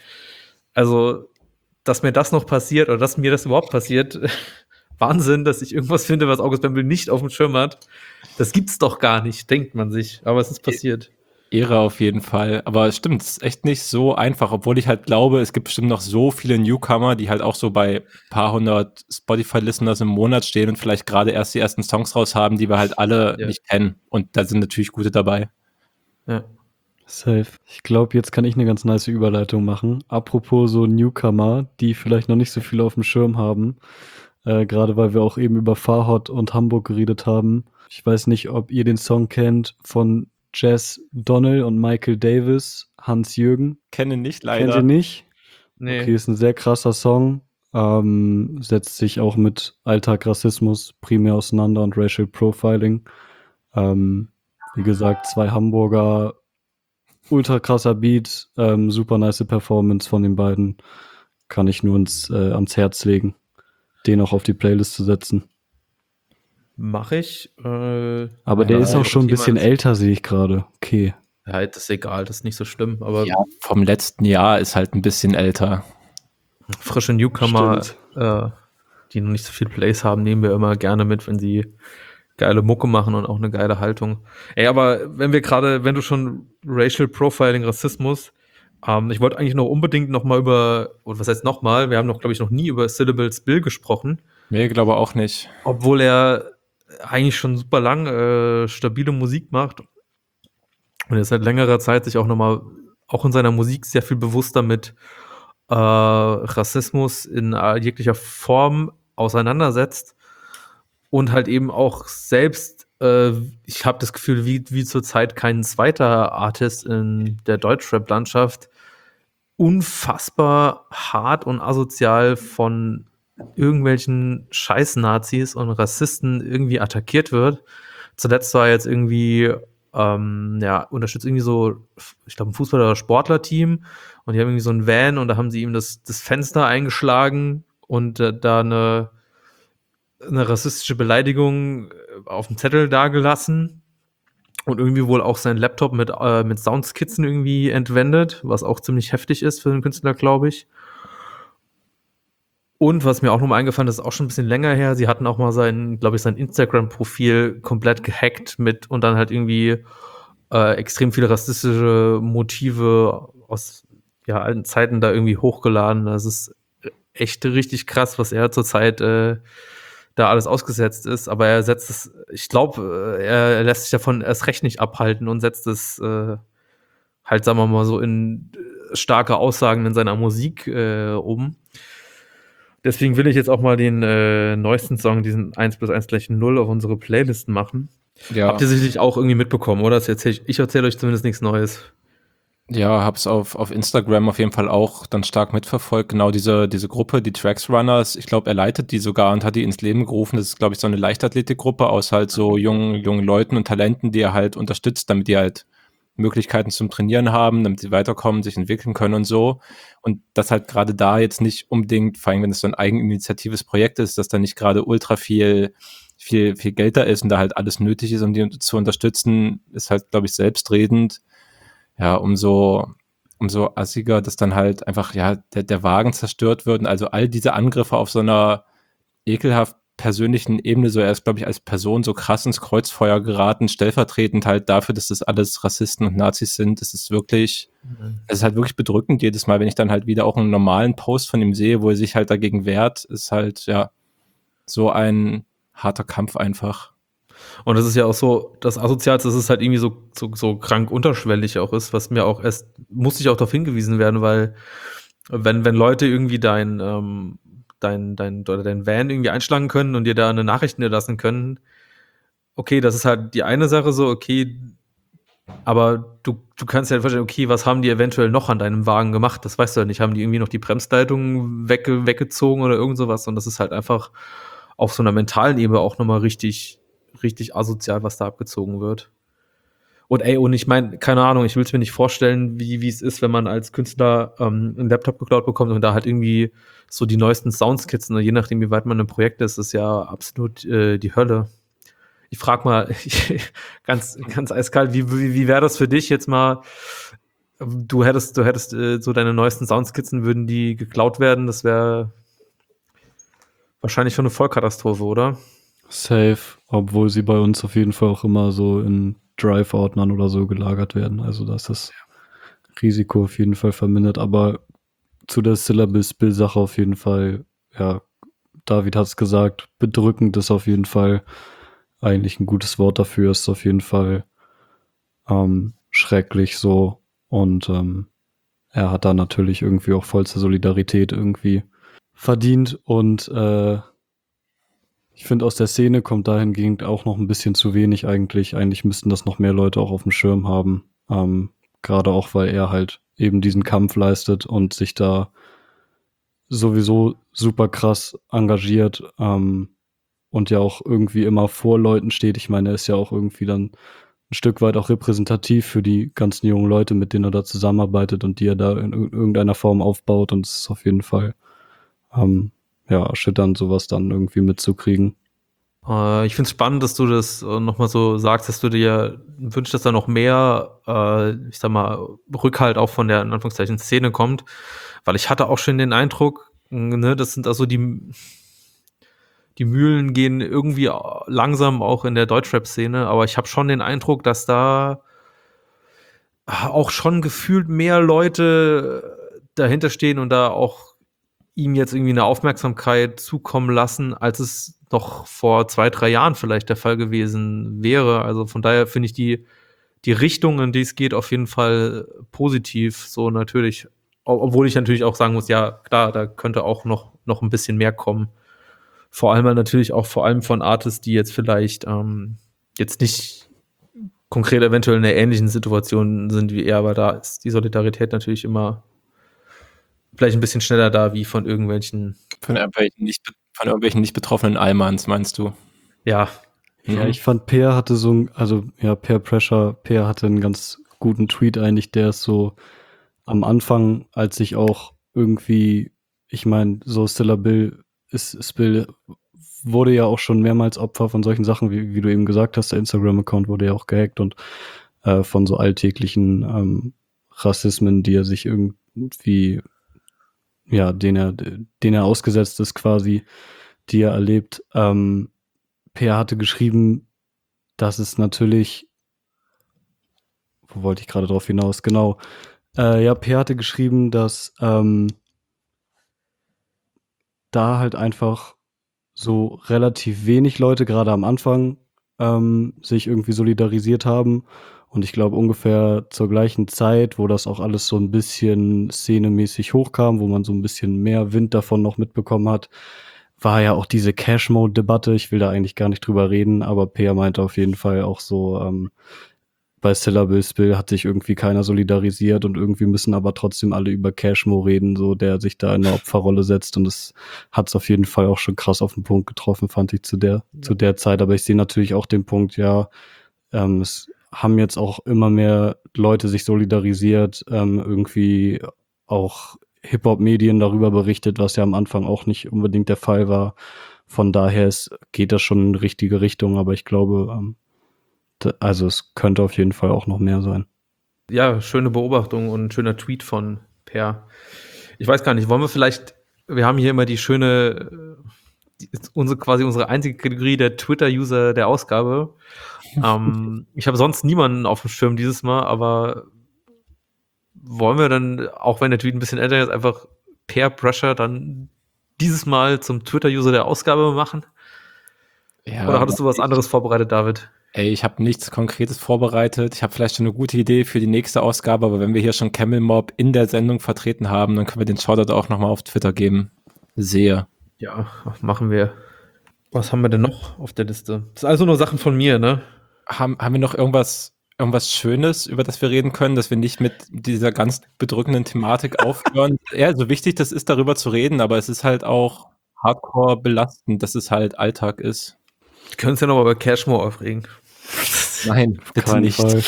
[SPEAKER 2] Also, dass mir das noch passiert oder dass mir das überhaupt passiert, Wahnsinn, dass ich irgendwas finde, was August Bembel nicht auf dem Schirm hat. Das gibt's doch gar nicht, denkt man sich. Aber es ist passiert.
[SPEAKER 3] Ehre auf jeden Fall. Aber es stimmt, es ist echt nicht so einfach, obwohl ich halt glaube, es gibt bestimmt noch so viele Newcomer, die halt auch so bei paar hundert Spotify-Listeners im Monat stehen und vielleicht gerade erst die ersten Songs raus haben, die wir halt alle
[SPEAKER 2] Ja.
[SPEAKER 3] nicht kennen. Und da sind natürlich gute dabei.
[SPEAKER 2] Ja.
[SPEAKER 4] Safe. Ich glaube, jetzt kann ich eine ganz nice Überleitung machen. Apropos so Newcomer, die vielleicht noch nicht so viel auf dem Schirm haben. Äh, Gerade weil wir auch eben über Farhot und Hamburg geredet haben. Ich weiß nicht, ob ihr den Song kennt von Jess Donnell und Michael Davis, Hans Jürgen.
[SPEAKER 3] Kenne nicht
[SPEAKER 4] Kennt ihr nicht?
[SPEAKER 2] Nee.
[SPEAKER 4] Okay, ist ein sehr krasser Song. Ähm, setzt sich auch mit Alltag Rassismus primär auseinander und Racial Profiling. Ähm, wie gesagt, zwei Hamburger, ultra krasser Beat, ähm, super nice Performance von den beiden. Kann ich nur ins, äh, ans Herz legen, den auch auf die Playlist zu setzen.
[SPEAKER 2] Mach ich. Äh,
[SPEAKER 4] Aber der
[SPEAKER 2] ja,
[SPEAKER 4] ist auch schon ein
[SPEAKER 2] okay,
[SPEAKER 4] bisschen
[SPEAKER 2] man-
[SPEAKER 4] älter, sehe ich gerade. Okay.
[SPEAKER 2] Ja, das ist egal, das ist nicht so schlimm. Aber
[SPEAKER 3] Ja, vom letzten Jahr ist halt ein bisschen älter.
[SPEAKER 2] frische Newcomer,
[SPEAKER 4] Stimmt.
[SPEAKER 2] äh, die noch nicht so viel Plays haben, nehmen wir immer gerne mit, wenn sie geile Mucke machen und auch eine geile Haltung. Ey, aber wenn wir gerade, wenn du schon Racial Profiling, Rassismus, ähm, ich wollte eigentlich noch unbedingt noch mal über, oder was heißt noch mal, wir haben noch, glaube ich, noch nie über Syllables Bill gesprochen,
[SPEAKER 3] Nee, glaube auch nicht.
[SPEAKER 2] obwohl er eigentlich schon super lang äh, stabile Musik macht und er seit längerer Zeit sich auch noch mal, auch in seiner Musik sehr viel bewusster mit äh, Rassismus in äh, jeglicher Form auseinandersetzt und halt eben auch selbst, äh, ich habe das Gefühl, wie, wie zurzeit kein zweiter Artist in der Deutschrap-Landschaft unfassbar hart und asozial von irgendwelchen Scheiß-Nazis und Rassisten irgendwie attackiert wird. Zuletzt war jetzt irgendwie, ähm, ja, unterstützt irgendwie so, ich glaube, ein Fußball- oder Sportlerteam und die haben irgendwie so ein Van und da haben sie ihm das, das Fenster eingeschlagen und äh, da eine, eine rassistische Beleidigung auf dem Zettel dagelassen und irgendwie wohl auch seinen Laptop mit, äh, mit Soundskizzen irgendwie entwendet, was auch ziemlich heftig ist für einen Künstler, glaube ich. Und was mir auch nochmal eingefallen ist, ist auch schon ein bisschen länger her, sie hatten auch mal sein, glaube ich, sein Instagram-Profil komplett gehackt mit und dann halt irgendwie äh, extrem viele rassistische Motive aus ja, alten Zeiten da irgendwie hochgeladen. Das ist echt richtig krass, was er zurzeit äh, da alles ausgesetzt ist. Aber er setzt es, ich glaube, er, er lässt sich davon erst recht nicht abhalten und setzt es äh, halt, sagen wir mal, so in äh, starke Aussagen in seiner Musik äh, um. Deswegen will ich jetzt auch mal den äh, neuesten Song, diesen eins plus eins gleich null, auf unsere Playlist machen.
[SPEAKER 3] Ja,
[SPEAKER 2] Habt ihr sicherlich auch irgendwie mitbekommen, oder? Das erzähl ich ich erzähle euch zumindest nichts Neues.
[SPEAKER 3] ja, hab's auf, auf Instagram auf jeden Fall auch dann stark mitverfolgt. Genau diese, diese Gruppe, die Tracks Runners, ich glaube, er leitet die sogar und hat die ins Leben gerufen. Das ist, glaube ich, so eine Leichtathletikgruppe aus halt so jungen, jungen Leuten und Talenten, die er halt unterstützt, damit die halt Möglichkeiten zum Trainieren haben, damit sie weiterkommen, sich entwickeln können und so. Und dass halt gerade da jetzt nicht unbedingt, vor allem wenn es so ein eigeninitiatives Projekt ist, dass da nicht gerade ultra viel, viel, viel Geld da ist und da halt alles nötig ist, um die zu unterstützen, ist halt, glaube ich, selbstredend. Ja, umso, umso assiger, dass dann halt einfach, ja, der, der Wagen zerstört wird. Und also all diese Angriffe auf so einer ekelhaft persönlichen Ebene, so er ist, glaube ich, als Person so krass ins Kreuzfeuer geraten, stellvertretend halt dafür, dass das alles Rassisten und Nazis sind. Das ist wirklich, es ist halt wirklich bedrückend jedes Mal, wenn ich dann halt wieder auch einen normalen Post von ihm sehe, wo er sich halt dagegen wehrt, ist halt, ja, so ein harter Kampf einfach.
[SPEAKER 2] Und das ist ja auch so, das Asozialste, dass es halt irgendwie so, so, so krank unterschwellig auch ist, was mir auch erst, musste ich auch darauf hingewiesen werden, weil wenn, wenn Leute irgendwie dein, ähm, dein, dein, oder dein Van irgendwie einschlagen können und dir da eine Nachricht hinterlassen können, okay, das ist halt die eine Sache so, okay, aber du, du kannst ja halt verstehen, okay, was haben die eventuell noch an deinem Wagen gemacht? Das weißt du ja nicht. Haben die irgendwie noch die Bremsleitungen wegge, weggezogen oder irgend sowas? Und das ist halt einfach auf so einer mentalen Ebene auch nochmal richtig, richtig asozial, was da abgezogen wird. Und ey, und ich meine, keine Ahnung, ich will es mir nicht vorstellen, wie wie es ist, wenn man als Künstler ähm, einen Laptop geklaut bekommt und da halt irgendwie so die neuesten Soundskizzen, je nachdem, wie weit man im Projekt ist, ist ja absolut äh, die Hölle. Ich frag mal, ganz, ganz eiskalt, wie, wie, wie wäre das für dich jetzt mal? Du hättest, du hättest äh, so deine neuesten Soundskizzen, würden die geklaut werden? Das wäre wahrscheinlich schon eine Vollkatastrophe, oder?
[SPEAKER 4] Safe, obwohl sie bei uns auf jeden Fall auch immer so in Drive-Ordnern oder so gelagert werden. Also das ist das Risiko auf jeden Fall vermindert. Aber zu der Syllabus-Bill-Sache auf jeden Fall, ja, David hat es gesagt, bedrückend ist auf jeden Fall eigentlich ein gutes Wort dafür, ist auf jeden Fall ähm, schrecklich so. Und ähm, er hat da natürlich irgendwie auch vollste Solidarität irgendwie verdient. Und äh, ich finde, aus der Szene kommt dahingehend auch noch ein bisschen zu wenig eigentlich. Eigentlich müssten das noch mehr Leute auch auf dem Schirm haben. Ähm, gerade auch, weil er halt eben diesen Kampf leistet und sich da sowieso super krass engagiert ähm, und ja auch irgendwie immer vor Leuten steht. Ich meine, er ist ja auch irgendwie dann ein Stück weit auch repräsentativ für die ganzen jungen Leute, mit denen er da zusammenarbeitet und die er da in irgendeiner Form aufbaut. Und es ist auf jeden Fall ähm, ja, erschütternd, sowas dann irgendwie mitzukriegen.
[SPEAKER 2] Äh, ich finde es spannend, dass du das äh, nochmal so sagst, dass du dir wünschst, dass da noch mehr, äh, ich sag mal, Rückhalt auch von der, in Anführungszeichen, Szene kommt. Weil ich hatte auch schon den Eindruck, ne, das sind also die, die Mühlen gehen irgendwie langsam auch in der Deutschrap-Szene, aber ich habe schon den Eindruck, dass da auch schon gefühlt mehr Leute dahinter stehen und da auch ihm jetzt irgendwie eine Aufmerksamkeit zukommen lassen, als es noch vor zwei, drei Jahren vielleicht der Fall gewesen wäre. Also von daher finde ich die, die Richtung, in die es geht, auf jeden Fall positiv. So natürlich, obwohl ich natürlich auch sagen muss, ja, klar, da könnte auch noch, noch ein bisschen mehr kommen. Vor allem natürlich auch vor allem von Artists, die jetzt vielleicht ähm, jetzt nicht konkret eventuell in einer ähnlichen Situation sind wie er, aber da ist die Solidarität natürlich immer vielleicht ein bisschen schneller da, wie von irgendwelchen
[SPEAKER 3] Von irgendwelchen nicht, von irgendwelchen nicht betroffenen Almans, meinst du?
[SPEAKER 2] Ja.
[SPEAKER 4] Ja, ich fand, Peer hatte so ein, also ja, Peer Pressure, Peer hatte einen ganz guten Tweet eigentlich, der ist so am Anfang, als ich auch irgendwie, ich meine, so Stiller Bill ist, ist Bill wurde ja auch schon mehrmals Opfer von solchen Sachen, wie, wie du eben gesagt hast, der Instagram-Account wurde ja auch gehackt und äh, von so alltäglichen ähm, Rassismen, die er sich irgendwie, ja, den er, den er ausgesetzt ist quasi, die er erlebt. Ähm, Peer hatte geschrieben, dass es natürlich, wo wollte ich gerade drauf hinaus, genau, äh, ja, Peer hatte geschrieben, dass ähm, da halt einfach so relativ wenig Leute, gerade am Anfang, ähm, sich irgendwie solidarisiert haben. Und ich glaube ungefähr zur gleichen Zeit, wo das auch alles so ein bisschen szenemäßig hochkam, wo man so ein bisschen mehr Wind davon noch mitbekommen hat, war ja auch diese Cash-Mode-Debatte. Ich will da eigentlich gar nicht drüber reden, aber Peer meinte auf jeden Fall auch so, ähm, bei Syllabus Bill hat sich irgendwie keiner solidarisiert und irgendwie müssen aber trotzdem alle über Cashmo reden, so der sich da in eine Opferrolle setzt, und das hat es auf jeden Fall auch schon krass auf den Punkt getroffen, fand ich zu der, ja. zu der Zeit. Aber ich sehe natürlich auch den Punkt, ja, ähm, es haben jetzt auch immer mehr Leute sich solidarisiert, ähm, irgendwie auch Hip-Hop-Medien darüber berichtet, was ja am Anfang auch nicht unbedingt der Fall war. Von daher ist, geht das schon in die richtige Richtung, aber ich glaube, ähm, d- also es könnte auf jeden Fall auch noch mehr sein.
[SPEAKER 2] Ja, schöne Beobachtung und ein schöner Tweet von Per. Ich weiß gar nicht, wollen wir vielleicht, wir haben hier immer die schöne, äh, die, unsere, quasi unsere einzige Kategorie der Twitter-User der Ausgabe. ähm, ich habe sonst niemanden auf dem Schirm dieses Mal, aber wollen wir dann, auch wenn der Tweet ein bisschen älter ist, einfach Per Pressure dann dieses Mal zum Twitter-User der Ausgabe machen?
[SPEAKER 3] Ja,
[SPEAKER 2] Oder hattest du was
[SPEAKER 3] ich-
[SPEAKER 2] anderes vorbereitet, David?
[SPEAKER 3] Ey, ich habe nichts Konkretes vorbereitet. Ich habe vielleicht schon eine gute Idee für die nächste Ausgabe, aber wenn wir hier schon Camel Mob in der Sendung vertreten haben, dann können wir den Shoutout auch nochmal auf Twitter geben. Sehr.
[SPEAKER 2] Ja, machen wir. Was haben wir denn noch auf der Liste? Das sind also nur Sachen von mir, ne?
[SPEAKER 3] Haben, haben wir noch irgendwas, irgendwas Schönes, über das wir reden können, dass wir nicht mit dieser ganz bedrückenden Thematik aufhören? Ja, so wichtig das ist, darüber zu reden, aber es ist halt auch hardcore belastend, dass es halt Alltag ist.
[SPEAKER 2] Wir können uns ja nochmal über Cashmore aufregen.
[SPEAKER 3] Nein, bitte
[SPEAKER 4] Keinen
[SPEAKER 3] nicht.
[SPEAKER 4] Fall.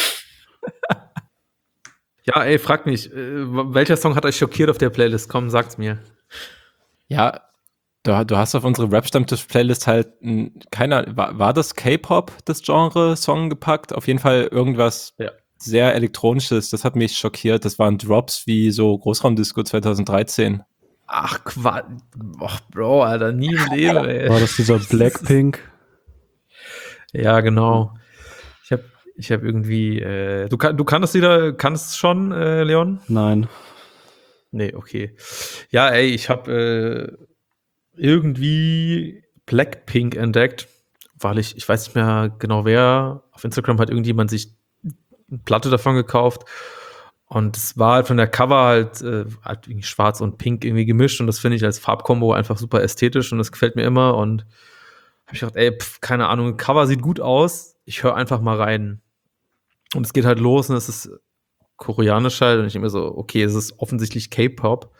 [SPEAKER 2] Ja, ey, frag mich, äh, welcher Song hat euch schockiert auf der Playlist? Komm, sagt's mir.
[SPEAKER 3] Ja, du, du hast auf unsere Rap-Stammtisch-Playlist halt, n- keiner, war, war das K-Pop, das Genre-Song gepackt? Auf jeden Fall irgendwas
[SPEAKER 2] Ja.
[SPEAKER 3] sehr Elektronisches, das hat mich schockiert. Das waren Drops wie so Großraumdisco zwanzig dreizehn.
[SPEAKER 2] Ach, Quatsch. Och, Bro, Alter, nie im Leben, ey.
[SPEAKER 4] War das dieser Blackpink?
[SPEAKER 2] Ja, genau. Ich hab, ich hab irgendwie, äh, du, kann, du kannst wieder, kannst schon, äh, Leon?
[SPEAKER 4] Nein.
[SPEAKER 2] Nee, okay. Ja, ey, ich hab äh, irgendwie Blackpink entdeckt, weil ich, ich weiß nicht mehr genau wer, auf Instagram hat irgendjemand sich eine Platte davon gekauft und es war halt von der Cover halt, äh, halt irgendwie schwarz und pink irgendwie gemischt und das finde ich als Farbkombo einfach super ästhetisch und das gefällt mir immer und habe ich gedacht, ey, pf, keine Ahnung, Cover sieht gut aus, ich höre einfach mal rein. Und es geht halt los und es ist koreanisch halt und ich denke mir so, okay, es ist offensichtlich K-Pop.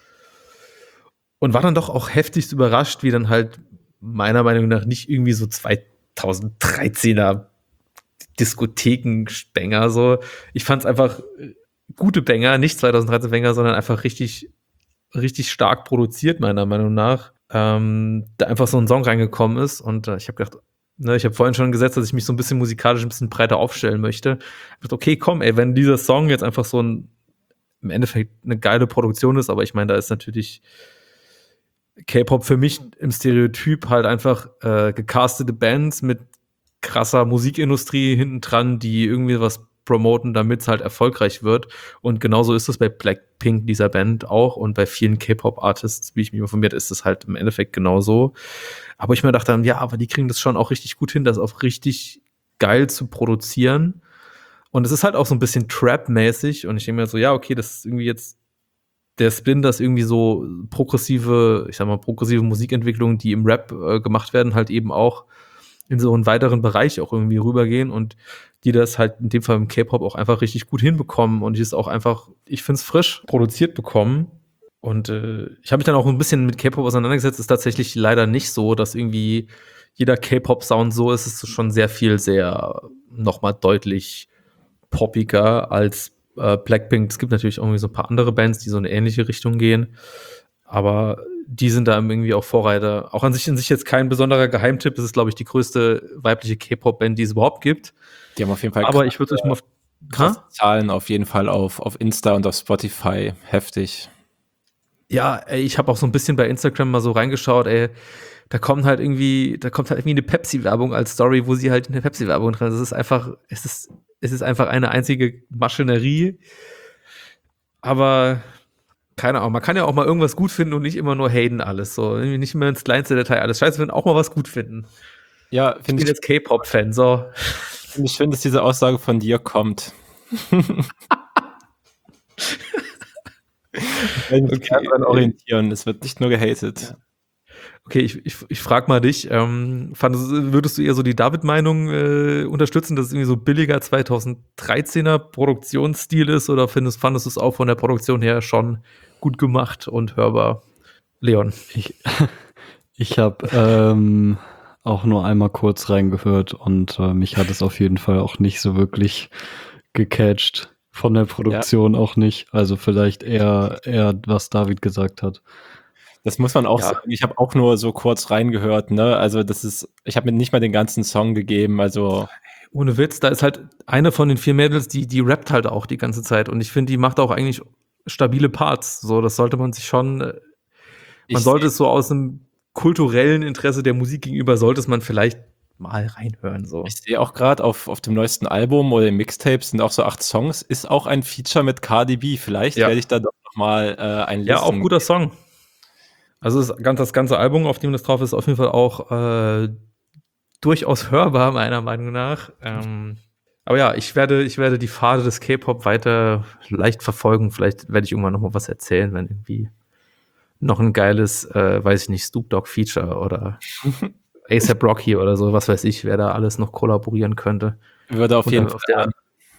[SPEAKER 2] Und war dann doch auch heftigst überrascht, wie dann halt meiner Meinung nach nicht irgendwie so zweitausenddreizehner Diskotheken-Banger so. Ich fand es einfach gute Banger, nicht zweitausenddreizehn Banger, sondern einfach richtig, richtig stark produziert, meiner Meinung nach. Ähm, da einfach so ein Song reingekommen ist und äh, ich habe gedacht, ne, ich habe vorhin schon gesetzt, dass ich mich so ein bisschen musikalisch ein bisschen breiter aufstellen möchte. Ich dachte, okay, komm, ey, wenn dieser Song jetzt einfach so ein im Endeffekt eine geile Produktion ist, aber ich meine, da ist natürlich K-Pop für mich im Stereotyp halt einfach äh, gecastete Bands mit krasser Musikindustrie hinten dran, die irgendwie was promoten, damit es halt erfolgreich wird. Und genauso ist es bei Blackpink, dieser Band auch, und bei vielen K-Pop-Artists, wie ich mich informiert, ist es halt im Endeffekt genauso. Aber ich mir dachte dann, ja, aber die kriegen das schon auch richtig gut hin, das auch richtig geil zu produzieren. Und es ist halt auch so ein bisschen Trap-mäßig. Und ich denke mir so, ja, okay, das ist irgendwie jetzt der Spin, dass irgendwie so progressive, ich sag mal, progressive Musikentwicklungen, die im Rap äh, gemacht werden, halt eben auch in so einen weiteren Bereich auch irgendwie rübergehen und die das halt in dem Fall im K-Pop auch einfach richtig gut hinbekommen und die es auch einfach, ich find's frisch produziert bekommen. Und äh, ich habe mich dann auch ein bisschen mit K-Pop auseinandergesetzt. Ist tatsächlich leider nicht so, dass irgendwie jeder K-Pop-Sound so ist. Es ist schon sehr viel, sehr nochmal deutlich poppiger als äh, Blackpink. Es gibt natürlich irgendwie so ein paar andere Bands, die so in eine ähnliche Richtung gehen. Aber die sind da irgendwie auch Vorreiter. Auch an sich in sich jetzt kein besonderer Geheimtipp. Es ist, glaube ich, die größte weibliche K-Pop-Band, die es überhaupt gibt.
[SPEAKER 3] Die haben auf jeden Fall
[SPEAKER 2] Aber ich würde euch mal auf
[SPEAKER 3] krasse Zahlen auf jeden Fall auf, auf Insta und auf Spotify. Heftig.
[SPEAKER 2] Ja, ey, ich habe auch so ein bisschen bei Instagram mal so reingeschaut, ey, da kommt halt irgendwie, da kommt halt irgendwie eine Pepsi-Werbung als Story, wo sie halt eine Pepsi-Werbung drin ist. Es ist einfach, es ist, es ist einfach eine einzige Maschinerie. Aber keine Ahnung, man kann ja auch mal irgendwas gut finden und nicht immer nur haten alles. So, irgendwie nicht immer ins kleinste Detail alles scheiße finden, auch mal was gut finden.
[SPEAKER 3] Ja,
[SPEAKER 2] Ich
[SPEAKER 3] finde
[SPEAKER 2] bin
[SPEAKER 3] ich,
[SPEAKER 2] jetzt K-Pop-Fan, so.
[SPEAKER 3] find ich schön, dass diese Aussage von dir kommt. Ich will mich
[SPEAKER 2] Okay.
[SPEAKER 3] gerne daran orientieren. Es wird nicht nur gehatet.
[SPEAKER 2] Okay, ich, ich, ich frage mal dich, ähm, fandest, würdest du eher so die David-Meinung äh, unterstützen, dass es irgendwie so billiger zweitausenddreizehner Produktionsstil ist oder findest, fandest du es auch von der Produktion her schon gut gemacht und hörbar? Leon.
[SPEAKER 4] Ich, ich habe ähm, auch nur einmal kurz reingehört und äh, mich hat es auf jeden Fall auch nicht so wirklich gecatcht. Von der Produktion auch nicht. Also vielleicht eher, eher, was David gesagt hat.
[SPEAKER 3] Das muss man auch
[SPEAKER 2] Ja.
[SPEAKER 3] sagen. Ich habe auch nur so kurz reingehört, ne? Also das ist, ich habe mir nicht mal den ganzen Song gegeben. Also
[SPEAKER 2] Ohne Witz, da ist halt eine von den vier Mädels, die, die rappt halt auch die ganze Zeit. Und ich finde, die macht auch eigentlich stabile Parts. So, das sollte man sich schon, äh,
[SPEAKER 3] ich
[SPEAKER 2] man sollte es so aus einem kulturellen Interesse der Musik gegenüber, sollte es man vielleicht mal reinhören. So.
[SPEAKER 3] Ich sehe auch gerade auf, auf dem neuesten Album oder im Mixtape sind auch so acht Songs, ist auch ein Feature mit Cardi B. Vielleicht
[SPEAKER 2] Ja.
[SPEAKER 3] werde ich da doch nochmal äh, ein
[SPEAKER 2] Ja, auch
[SPEAKER 3] Listen-
[SPEAKER 2] guter Song. Also das, ganz, das ganze Album, auf dem das drauf ist, auf jeden Fall auch äh, durchaus hörbar, meiner Meinung nach. Ähm, aber ja, ich werde, ich werde die Pfade des K-Pop weiter leicht verfolgen. Vielleicht werde ich irgendwann noch mal was erzählen, wenn irgendwie noch ein geiles, äh, weiß ich nicht, Snoop Dogg-Feature oder A$AP Rocky oder so, was weiß ich, wer da alles noch kollaborieren könnte.
[SPEAKER 3] Würde auf
[SPEAKER 2] Und
[SPEAKER 3] jeden
[SPEAKER 2] dann
[SPEAKER 3] Fall.
[SPEAKER 2] auf der-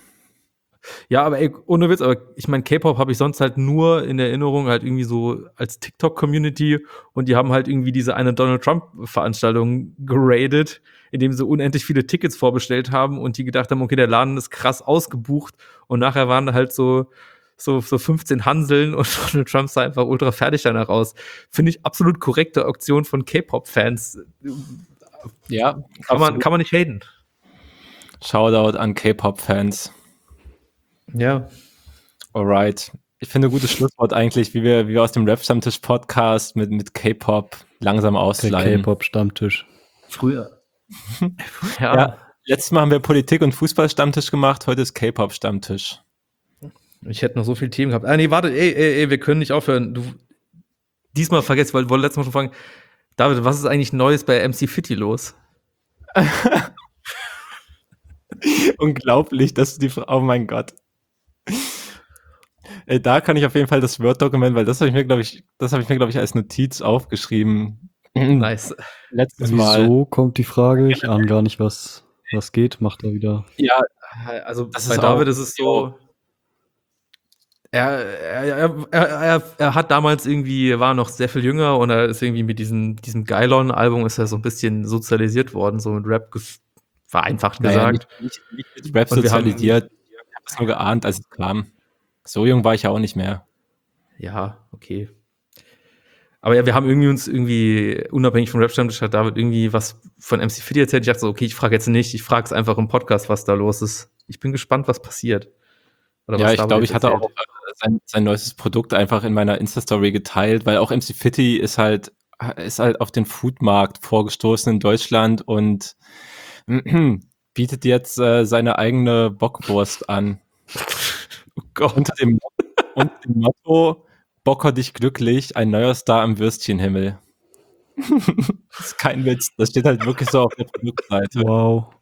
[SPEAKER 2] Ja, aber ey, ohne Witz, aber ich meine, K-Pop habe ich sonst halt nur in Erinnerung halt irgendwie so als TikTok-Community und die haben halt irgendwie diese eine Donald Trump-Veranstaltung geradet, indem sie unendlich viele Tickets vorbestellt haben und die gedacht haben, okay, der Laden ist krass ausgebucht und nachher waren da halt so so, so fünfzehn Hanseln und Donald Trump sah einfach ultra fertig danach aus. Finde ich absolut korrekte Auktion von K-Pop-Fans.
[SPEAKER 3] Ja,
[SPEAKER 2] Kann man,
[SPEAKER 3] absolut.
[SPEAKER 2] kann man nicht haten.
[SPEAKER 3] Shoutout an K-Pop-Fans.
[SPEAKER 2] Ja.
[SPEAKER 3] Alright. Ich finde ein gutes Schlusswort eigentlich, wie wir, wie wir aus dem Rap-Stammtisch-Podcast mit, mit K-Pop langsam
[SPEAKER 4] Der
[SPEAKER 3] ausleihen.
[SPEAKER 4] K-Pop-Stammtisch.
[SPEAKER 2] Früher.
[SPEAKER 3] Ja.
[SPEAKER 2] ja.
[SPEAKER 3] Letztes Mal haben wir Politik- und Fußball-Stammtisch gemacht, heute ist K-Pop-Stammtisch.
[SPEAKER 2] Ich hätte noch so viele Themen gehabt. Ah, nee, warte, ey, ey, ey, wir können nicht aufhören. Du, diesmal vergesst, weil ich wollte letztes Mal schon fragen, David, was ist eigentlich Neues bei M C Fitty los?
[SPEAKER 3] Unglaublich, dass du die Frau, oh mein Gott. Äh, Da kann ich auf jeden Fall das Word-Dokument, weil das habe ich mir, glaube ich, das habe ich mir, glaube ich, als Notiz aufgeschrieben.
[SPEAKER 2] Nice.
[SPEAKER 3] Letztes Mal.
[SPEAKER 4] Wieso kommt die Frage? Ich ahne gar nicht, was, was geht. Macht er wieder.
[SPEAKER 3] Ja,
[SPEAKER 2] Also
[SPEAKER 3] Das
[SPEAKER 2] bei
[SPEAKER 3] ist
[SPEAKER 2] David
[SPEAKER 3] auch-
[SPEAKER 2] ist es so, er, er, er, er, er, er hat damals irgendwie, war noch sehr viel jünger und er ist irgendwie mit diesem, diesem Geilon-Album ist er so ein bisschen sozialisiert worden, so mit Rap gef- vereinfacht
[SPEAKER 3] naja,
[SPEAKER 2] gesagt.
[SPEAKER 3] nicht, nicht, nicht mit Rap
[SPEAKER 2] Und wir haben-
[SPEAKER 3] sozialisiert. Ich habe es nur geahnt, als es kam. So jung war ich ja auch nicht mehr.
[SPEAKER 2] Ja, okay. Aber ja, wir haben irgendwie uns irgendwie, unabhängig vom Rap-Stammtisch, hat David irgendwie was von M C Fitty erzählt. Ich dachte so, okay, ich frage jetzt nicht, ich frage es einfach im Podcast, was da los ist. Ich bin gespannt, was passiert. Oder
[SPEAKER 3] Ja,
[SPEAKER 2] was
[SPEAKER 3] ich
[SPEAKER 2] David
[SPEAKER 3] glaube,
[SPEAKER 2] jetzt
[SPEAKER 3] ich hatte
[SPEAKER 2] erzählt.
[SPEAKER 3] auch äh, sein, sein neuestes Produkt einfach in meiner Insta-Story geteilt, weil auch M C Fitty ist halt, ist halt auf den Foodmarkt vorgestoßen in Deutschland und bietet jetzt äh, seine eigene Bockwurst an.
[SPEAKER 2] Oh Gott.
[SPEAKER 3] Unter dem, unter dem Motto, Bocker dich glücklich, ein neuer Star am Würstchenhimmel. Das ist kein Witz, das steht halt wirklich so auf der Produktseite.
[SPEAKER 4] Wow.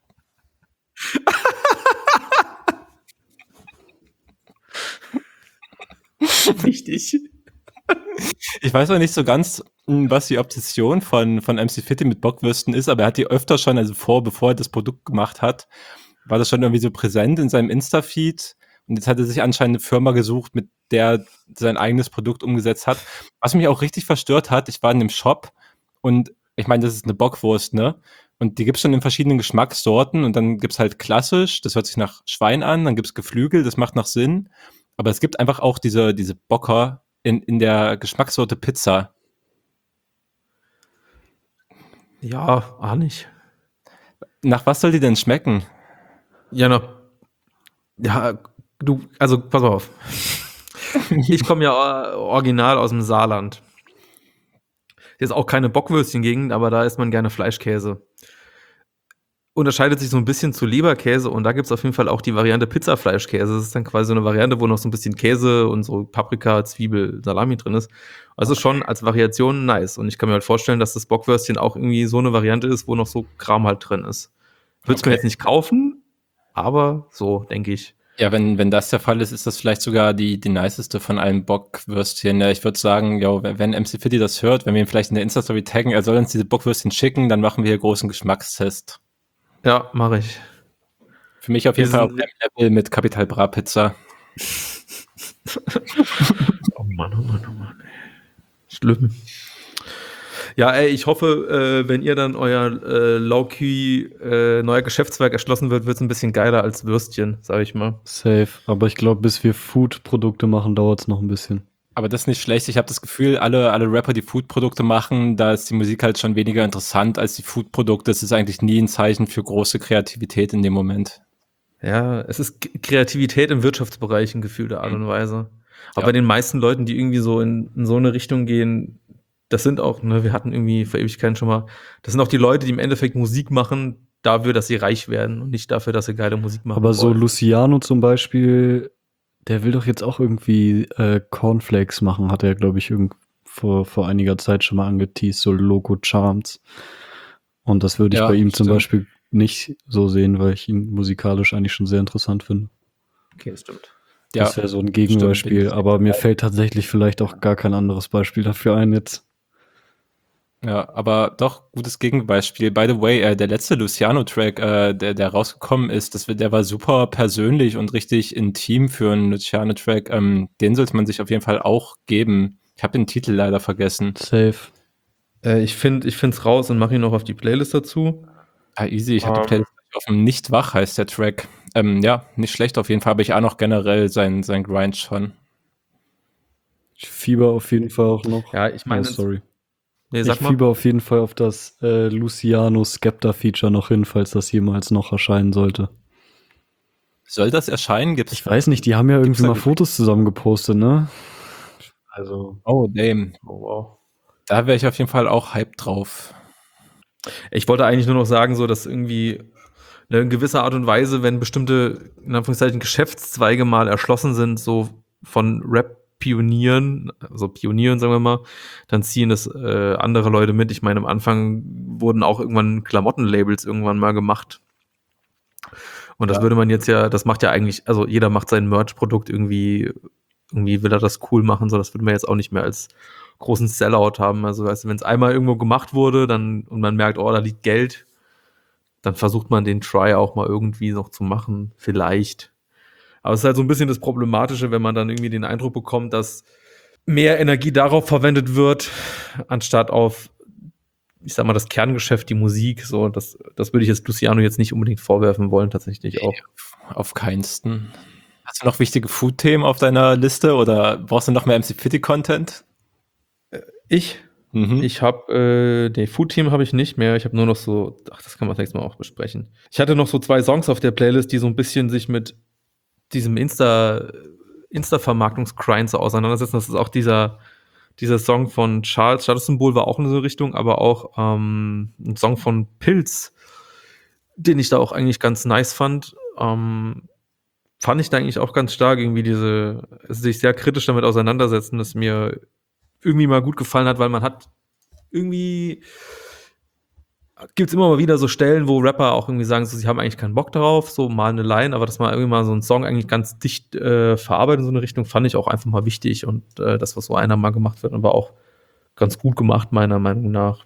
[SPEAKER 2] Wichtig.
[SPEAKER 3] Ich weiß auch nicht so ganz, mh, was die Obsession von, von M C Fitty mit Bockwürsten ist, aber er hat die öfter schon, also vor, bevor er das Produkt gemacht hat, war das schon irgendwie so präsent in seinem Insta-Feed. Und jetzt hat er sich anscheinend eine Firma gesucht, mit der sein eigenes Produkt umgesetzt hat. Was mich auch richtig verstört hat, ich war in dem Shop und ich meine, das ist eine Bockwurst, ne? Und die gibt's schon in verschiedenen Geschmackssorten und dann gibt's halt klassisch, das hört sich nach Schwein an, dann gibt's Geflügel, das macht nach Sinn. Aber es gibt einfach auch diese, diese Bocker in, in der Geschmackssorte Pizza.
[SPEAKER 2] Ja, auch nicht.
[SPEAKER 3] Nach was soll die denn schmecken?
[SPEAKER 2] Ja, noch. Ja, du, also pass mal auf. Ich komme ja äh, original aus dem Saarland. Jetzt auch keine Bockwürstchen-Gegend, aber da isst man gerne Fleischkäse. Unterscheidet sich so ein bisschen zu Leberkäse und da gibt es auf jeden Fall auch die Variante Pizza-Fleischkäse. Das ist dann quasi so eine Variante, wo noch so ein bisschen Käse und so Paprika, Zwiebel, Salami drin ist. Also schon als Variation nice. Und ich kann mir halt vorstellen, dass das Bockwürstchen auch irgendwie so eine Variante ist, wo noch so Kram halt drin ist. Würde es mir
[SPEAKER 3] Okay.
[SPEAKER 2] jetzt nicht kaufen, aber so, denke ich.
[SPEAKER 3] Ja, wenn, wenn das der Fall ist, ist das vielleicht sogar die, die niceste von allen Bockwürstchen. Ja, ich würde sagen, jo, wenn M C Fitty das hört, wenn wir ihn vielleicht in der Insta-Story taggen, er soll uns diese Bockwürstchen schicken, dann machen wir hier großen Geschmackstest.
[SPEAKER 2] Ja, mache ich.
[SPEAKER 3] Für mich auf jeden
[SPEAKER 2] Wir
[SPEAKER 3] Fall auf
[SPEAKER 2] sind-
[SPEAKER 3] dem Level mit Capital Bra Pizza.
[SPEAKER 2] Oh Mann, oh Mann, oh Mann. Schlimm. Ja, ey, ich hoffe, äh, wenn ihr dann euer äh, Low-Key äh, neuer Geschäftszweig erschlossen wird, wird es ein bisschen geiler als Würstchen, sag ich mal.
[SPEAKER 4] Safe. Aber ich glaube, bis wir Food-Produkte machen, dauert es noch ein bisschen.
[SPEAKER 3] Aber das ist nicht schlecht. Ich habe das Gefühl, alle, alle Rapper, die Food-Produkte machen, da ist die Musik halt schon weniger interessant als die Food-Produkte. Das ist eigentlich nie ein Zeichen für große Kreativität in dem Moment.
[SPEAKER 2] Ja, es ist K- Kreativität im Wirtschaftsbereich in gefühlter Art und Weise. Aber
[SPEAKER 3] Ja.
[SPEAKER 2] bei den meisten Leuten, die irgendwie so in, in so eine Richtung gehen, das sind auch, ne, wir hatten irgendwie vor Ewigkeiten schon mal, das sind auch die Leute, die im Endeffekt Musik machen, dafür, dass sie reich werden und nicht dafür, dass sie geile Musik machen.
[SPEAKER 4] Aber so
[SPEAKER 2] wollen.
[SPEAKER 4] Luciano zum Beispiel, der will doch jetzt auch irgendwie äh, Cornflakes machen, hat er, glaube ich, irgend vor, vor einiger Zeit schon mal angeteased, so Loco Charms. Und das würde ich
[SPEAKER 3] Ja,
[SPEAKER 4] bei ihm zum
[SPEAKER 3] stimmt.
[SPEAKER 4] Beispiel nicht so sehen, weil ich ihn musikalisch eigentlich schon sehr interessant finde.
[SPEAKER 2] Okay, das stimmt.
[SPEAKER 3] Ja,
[SPEAKER 4] Das wäre so ein
[SPEAKER 3] stimmt, bin
[SPEAKER 4] Gegenbeispiel,
[SPEAKER 3] ich-
[SPEAKER 4] aber mir fällt tatsächlich vielleicht auch gar kein anderes Beispiel dafür ein jetzt.
[SPEAKER 3] Ja, aber doch, gutes Gegenbeispiel. By the way, äh, der letzte Luciano-Track, äh, der, der rausgekommen ist, das, wird- der war super persönlich und richtig intim für einen Luciano-Track. Ähm, den sollte man sich auf jeden Fall auch geben. Ich habe den Titel leider vergessen.
[SPEAKER 4] Safe.
[SPEAKER 2] Äh, ich finde, ich finde es raus und mache ihn noch auf die Playlist dazu.
[SPEAKER 3] Ah, easy, ich habe die
[SPEAKER 2] Ähm.
[SPEAKER 3] Playlist auf dem Nicht wach heißt der Track. Ähm, ja, nicht schlecht auf jeden Fall, aber ich auch noch generell sein, sein Grind schon.
[SPEAKER 4] Ich fieber auf jeden Fall auch noch.
[SPEAKER 2] Ja, ich meine,
[SPEAKER 4] oh, sorry.
[SPEAKER 2] nee,
[SPEAKER 4] Ich
[SPEAKER 2] sag mal.
[SPEAKER 4] fieber auf jeden Fall auf das äh, Luciano Skepta-Feature noch hin, falls das jemals noch erscheinen sollte.
[SPEAKER 3] Soll das erscheinen? Gibt's?
[SPEAKER 4] Ich weiß nicht, die haben ja irgendwie
[SPEAKER 3] da
[SPEAKER 4] mal
[SPEAKER 3] ge-
[SPEAKER 4] Fotos zusammen gepostet, ne? Also,
[SPEAKER 3] Oh, damn.
[SPEAKER 2] Oh, wow.
[SPEAKER 3] Da wäre ich auf jeden Fall auch hyped drauf.
[SPEAKER 2] Ich wollte eigentlich nur noch sagen, so, dass irgendwie ne, in gewisser Art und Weise, wenn bestimmte, in Anführungszeichen, Geschäftszweige mal erschlossen sind, so von Rap-Pionieren, also Pionieren, sagen wir mal, dann ziehen das äh, andere Leute mit. Ich meine, am Anfang wurden auch irgendwann Klamottenlabels irgendwann mal gemacht. Und das
[SPEAKER 3] Ja.
[SPEAKER 2] würde man jetzt ja, das macht ja eigentlich, also jeder macht sein Merch-Produkt irgendwie, irgendwie will er das cool machen, so das würde man jetzt auch nicht mehr als großen Sellout haben. Also, weißt du, wenn es einmal irgendwo gemacht wurde, dann und man merkt, oh, da liegt Geld, dann versucht man den Try auch mal irgendwie noch zu machen, vielleicht. Aber es ist halt so ein bisschen das Problematische, wenn man dann irgendwie den Eindruck bekommt, dass mehr Energie darauf verwendet wird, anstatt auf, ich sag mal, das Kerngeschäft, die Musik. So, das, das würde ich jetzt Luciano jetzt nicht unbedingt vorwerfen wollen, tatsächlich auch.
[SPEAKER 3] Auf keinsten. Hast du noch wichtige Food-Themen auf deiner Liste oder brauchst du noch mehr M C Fitty-Content?
[SPEAKER 2] Ich?
[SPEAKER 3] Mhm.
[SPEAKER 2] Ich habe, äh, nee, Food-Team habe ich nicht mehr. Ich habe nur noch so, ach, das kann man das nächste Mal auch besprechen. Ich hatte noch so zwei Songs auf der Playlist, die so ein bisschen sich mit diesem Insta, Insta-Vermarktungs-Grind so auseinandersetzen. Das ist auch dieser, dieser Song von Charles, Statussymbol war auch in so eine Richtung, aber auch ähm, ein Song von Pilz, den ich da auch eigentlich ganz nice fand. Ähm, fand ich da eigentlich auch ganz stark, irgendwie diese, sich sehr kritisch damit auseinandersetzen, das mir irgendwie mal gut gefallen hat, weil man hat irgendwie gibt's immer mal wieder so Stellen, wo Rapper auch irgendwie sagen, so, sie haben eigentlich keinen Bock darauf, so mal eine Line, aber dass man irgendwie mal so einen Song eigentlich ganz dicht äh, verarbeitet in so eine Richtung, fand ich auch einfach mal wichtig und äh, das, was so einer mal gemacht wird, war auch ganz gut gemacht, meiner Meinung nach.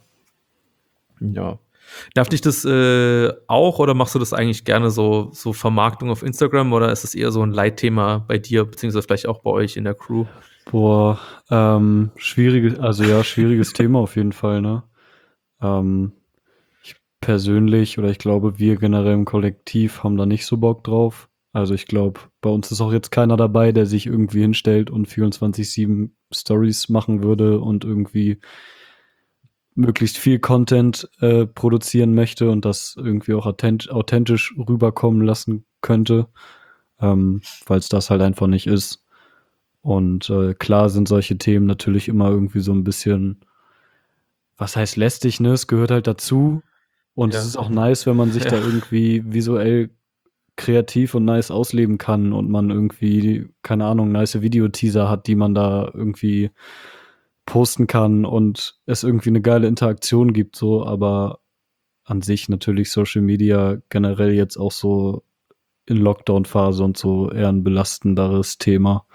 [SPEAKER 2] Ja. Nervt dich das äh, auch oder machst du das eigentlich gerne so, so Vermarktung auf Instagram oder ist es eher so ein Leitthema bei dir, beziehungsweise vielleicht auch bei euch in der Crew?
[SPEAKER 4] boah, ähm, schwieriges, also ja, schwieriges Thema auf jeden Fall, ne? Ähm, ich persönlich oder ich glaube, wir generell im Kollektiv haben da nicht so Bock drauf. Also ich glaube, bei uns ist auch jetzt keiner dabei, der sich irgendwie hinstellt und vierundzwanzig sieben Stories machen würde und irgendwie möglichst viel Content äh, produzieren möchte und das irgendwie auch authent- authentisch rüberkommen lassen könnte, ähm, weil es das halt einfach nicht ist. Und äh, klar sind solche Themen natürlich immer irgendwie so ein bisschen, was heißt lästig, ne? Es gehört halt dazu. Und
[SPEAKER 2] Ja.
[SPEAKER 4] es ist auch nice, wenn man sich
[SPEAKER 2] Ja.
[SPEAKER 4] da irgendwie visuell kreativ und nice ausleben kann und man irgendwie, keine Ahnung, nice Videoteaser hat, die man da irgendwie posten kann und es irgendwie eine geile Interaktion gibt, so, aber an sich natürlich Social Media generell jetzt auch so in Lockdown-Phase und so eher ein belastenderes Thema.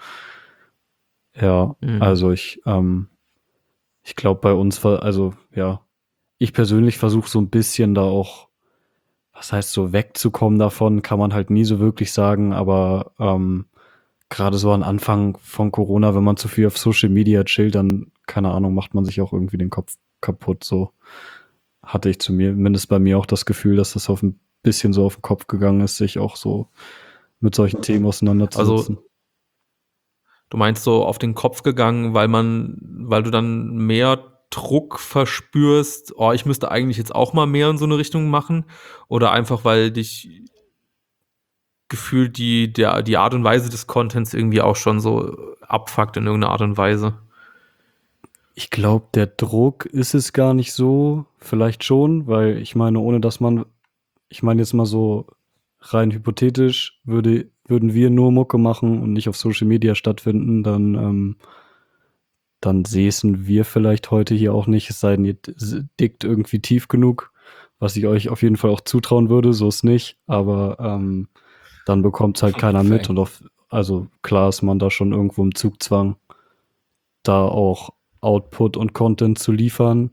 [SPEAKER 4] Ja,
[SPEAKER 2] Mhm.
[SPEAKER 4] also ich, ähm, ich glaube bei uns, war, also ja, ich persönlich versuche so ein bisschen da auch, was heißt so wegzukommen davon, kann man halt nie so wirklich sagen, aber ähm, gerade so am Anfang von Corona, wenn man zu viel auf Social Media chillt, dann, keine Ahnung, macht man sich auch irgendwie den Kopf kaputt. So hatte ich zumindest bei mir auch das Gefühl, dass das auf ein bisschen so auf den Kopf gegangen ist, sich auch so mit solchen Themen auseinanderzusetzen.
[SPEAKER 2] Also du meinst so auf den Kopf gegangen, weil man, weil du dann mehr Druck verspürst, oh, ich müsste eigentlich jetzt auch mal mehr in so eine Richtung machen? Oder einfach, weil dich gefühlt die, der, die Art und Weise des Contents irgendwie auch schon so abfuckt in irgendeiner Art und Weise?
[SPEAKER 4] Ich glaube, der Druck ist es gar nicht so. Vielleicht schon, weil ich meine, ohne dass man, ich meine jetzt mal so rein hypothetisch, würde, würden wir nur Mucke machen und nicht auf Social Media stattfinden, dann, ähm, dann säßen wir vielleicht heute hier auch nicht, es sei denn, ihr dickt irgendwie tief genug, was ich euch auf jeden Fall auch zutrauen würde, so ist nicht, aber ähm, dann bekommt es halt keiner mit und auf, also klar ist man da schon irgendwo im Zugzwang, da auch Output und Content zu liefern.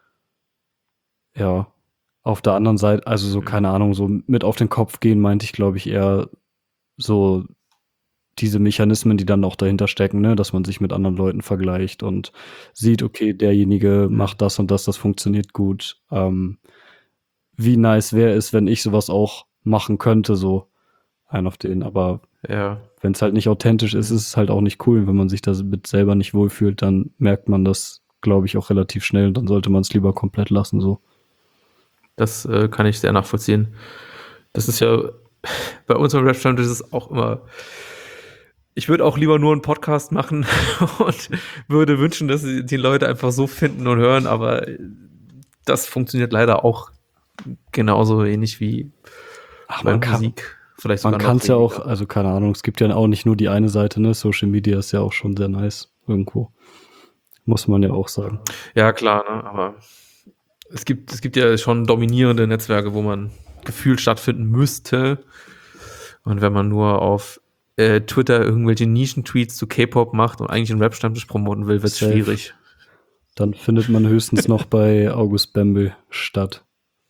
[SPEAKER 4] Ja, auf der anderen Seite, also so, keine Ahnung, so mit auf den Kopf gehen, meinte ich, glaube ich, eher so diese Mechanismen, die dann auch dahinter stecken, ne, dass man sich mit anderen Leuten vergleicht und sieht, okay, derjenige macht das und das, das funktioniert gut. Ähm, wie nice wäre es, wenn ich sowas auch machen könnte, so ein auf den, aber
[SPEAKER 2] Ja.
[SPEAKER 4] wenn es halt nicht authentisch ist, ist es halt auch nicht cool. Wenn man sich damit selber nicht wohlfühlt, dann merkt man das, glaube ich, auch relativ schnell und dann sollte man es lieber komplett lassen, so.
[SPEAKER 2] Das äh, kann ich sehr nachvollziehen. Das ist ja bei uns am Rap-Stammtisch ist es auch immer. Ich würde auch lieber nur einen Podcast machen und würde wünschen, dass sie die Leute einfach so finden und hören, aber das funktioniert leider auch genauso wenig wie
[SPEAKER 4] Ach,
[SPEAKER 2] bei
[SPEAKER 4] man kann,
[SPEAKER 2] Musik. Vielleicht
[SPEAKER 4] man
[SPEAKER 2] sogar noch
[SPEAKER 4] kann es ja auch,
[SPEAKER 2] weniger.
[SPEAKER 4] also keine Ahnung, es gibt ja auch nicht nur die eine Seite, ne? Social Media ist ja auch schon sehr nice irgendwo. Muss man ja auch sagen.
[SPEAKER 2] Ja, klar, ne? Aber es gibt, es gibt ja schon dominierende Netzwerke, wo man gefühlt stattfinden müsste. Und wenn man nur auf äh, Twitter irgendwelche Nischen-Tweets zu K-Pop macht und eigentlich einen Rap-Stammtisch promoten will, wird es
[SPEAKER 4] Safe.
[SPEAKER 2] schwierig.
[SPEAKER 4] Dann findet man höchstens noch bei August Bembel statt.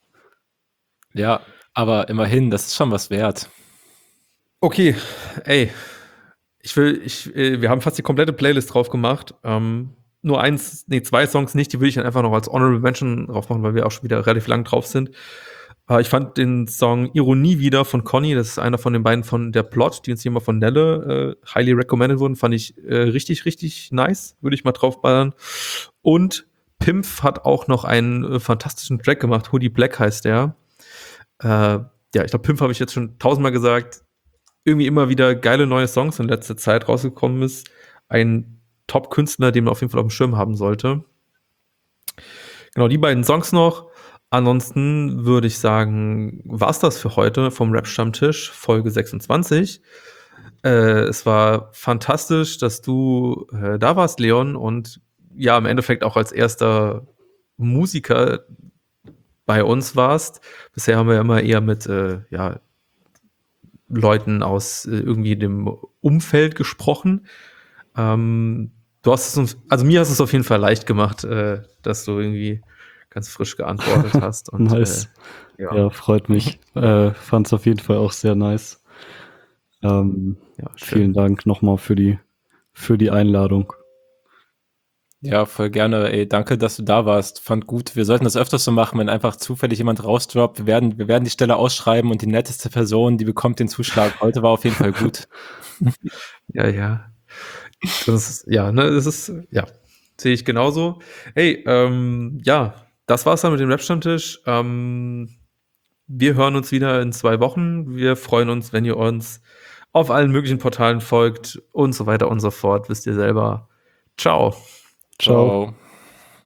[SPEAKER 3] Ja, aber immerhin, das ist schon was wert.
[SPEAKER 2] Okay, ey, ich will, ich, äh, wir haben fast die komplette Playlist drauf gemacht. Ähm, nur eins, nee, zwei Songs nicht, die will ich dann einfach noch als Honorable Mention drauf machen, weil wir auch schon wieder relativ lang drauf sind. Äh, ich fand den Song Ironie wieder von Conny, das ist einer von den beiden von der Plot, die uns hier mal von Nelle äh, highly recommended wurden, fand ich äh, richtig, richtig nice, würde ich mal draufballern. Und Pimpf hat auch noch einen äh, fantastischen Track gemacht, Hoodie Black heißt der. Äh, ja, ich glaube, Pimpf habe ich jetzt schon tausendmal gesagt, irgendwie immer wieder geile neue Songs in letzter Zeit rausgekommen ist. Ein Top-Künstler, den man auf jeden Fall auf dem Schirm haben sollte. Genau, die beiden Songs noch. Ansonsten würde ich sagen, war's das für heute vom Rap-Stammtisch, Folge sechsundzwanzig. Äh, es war fantastisch, dass du äh, da warst, Leon, und ja, im Endeffekt auch als erster Musiker bei uns warst. Bisher haben wir immer eher mit äh, ja, Leuten aus äh, irgendwie dem Umfeld gesprochen. Ähm, du hast es uns, also mir hast es auf jeden Fall leicht gemacht, äh, dass du irgendwie ganz frisch geantwortet hast. Und,
[SPEAKER 4] Nice.
[SPEAKER 2] Äh, ja.
[SPEAKER 4] Ja, freut mich. äh, Fand es auf jeden Fall auch sehr nice. Ähm,
[SPEAKER 2] Ja, schön.
[SPEAKER 4] vielen Dank nochmal für die, für die Einladung.
[SPEAKER 3] Ja, voll gerne. Ey, danke, dass du da warst. Fand gut. Wir sollten das öfters so machen, wenn einfach zufällig jemand rausdroppt. Wir werden, wir werden die Stelle ausschreiben und die netteste Person, die bekommt den Zuschlag. Heute war auf jeden Fall gut.
[SPEAKER 2] Ja, ja. Das ist, ja, ne, das ist, ja, sehe ich genauso. Hey, ähm, ja, das war's dann mit dem Rap-Stammtisch. Ähm, wir hören uns wieder in zwei Wochen. Wir freuen uns, wenn ihr uns auf allen möglichen Portalen folgt und so weiter und so fort. Wisst ihr selber. Ciao.
[SPEAKER 4] Ciao.
[SPEAKER 3] Ciao.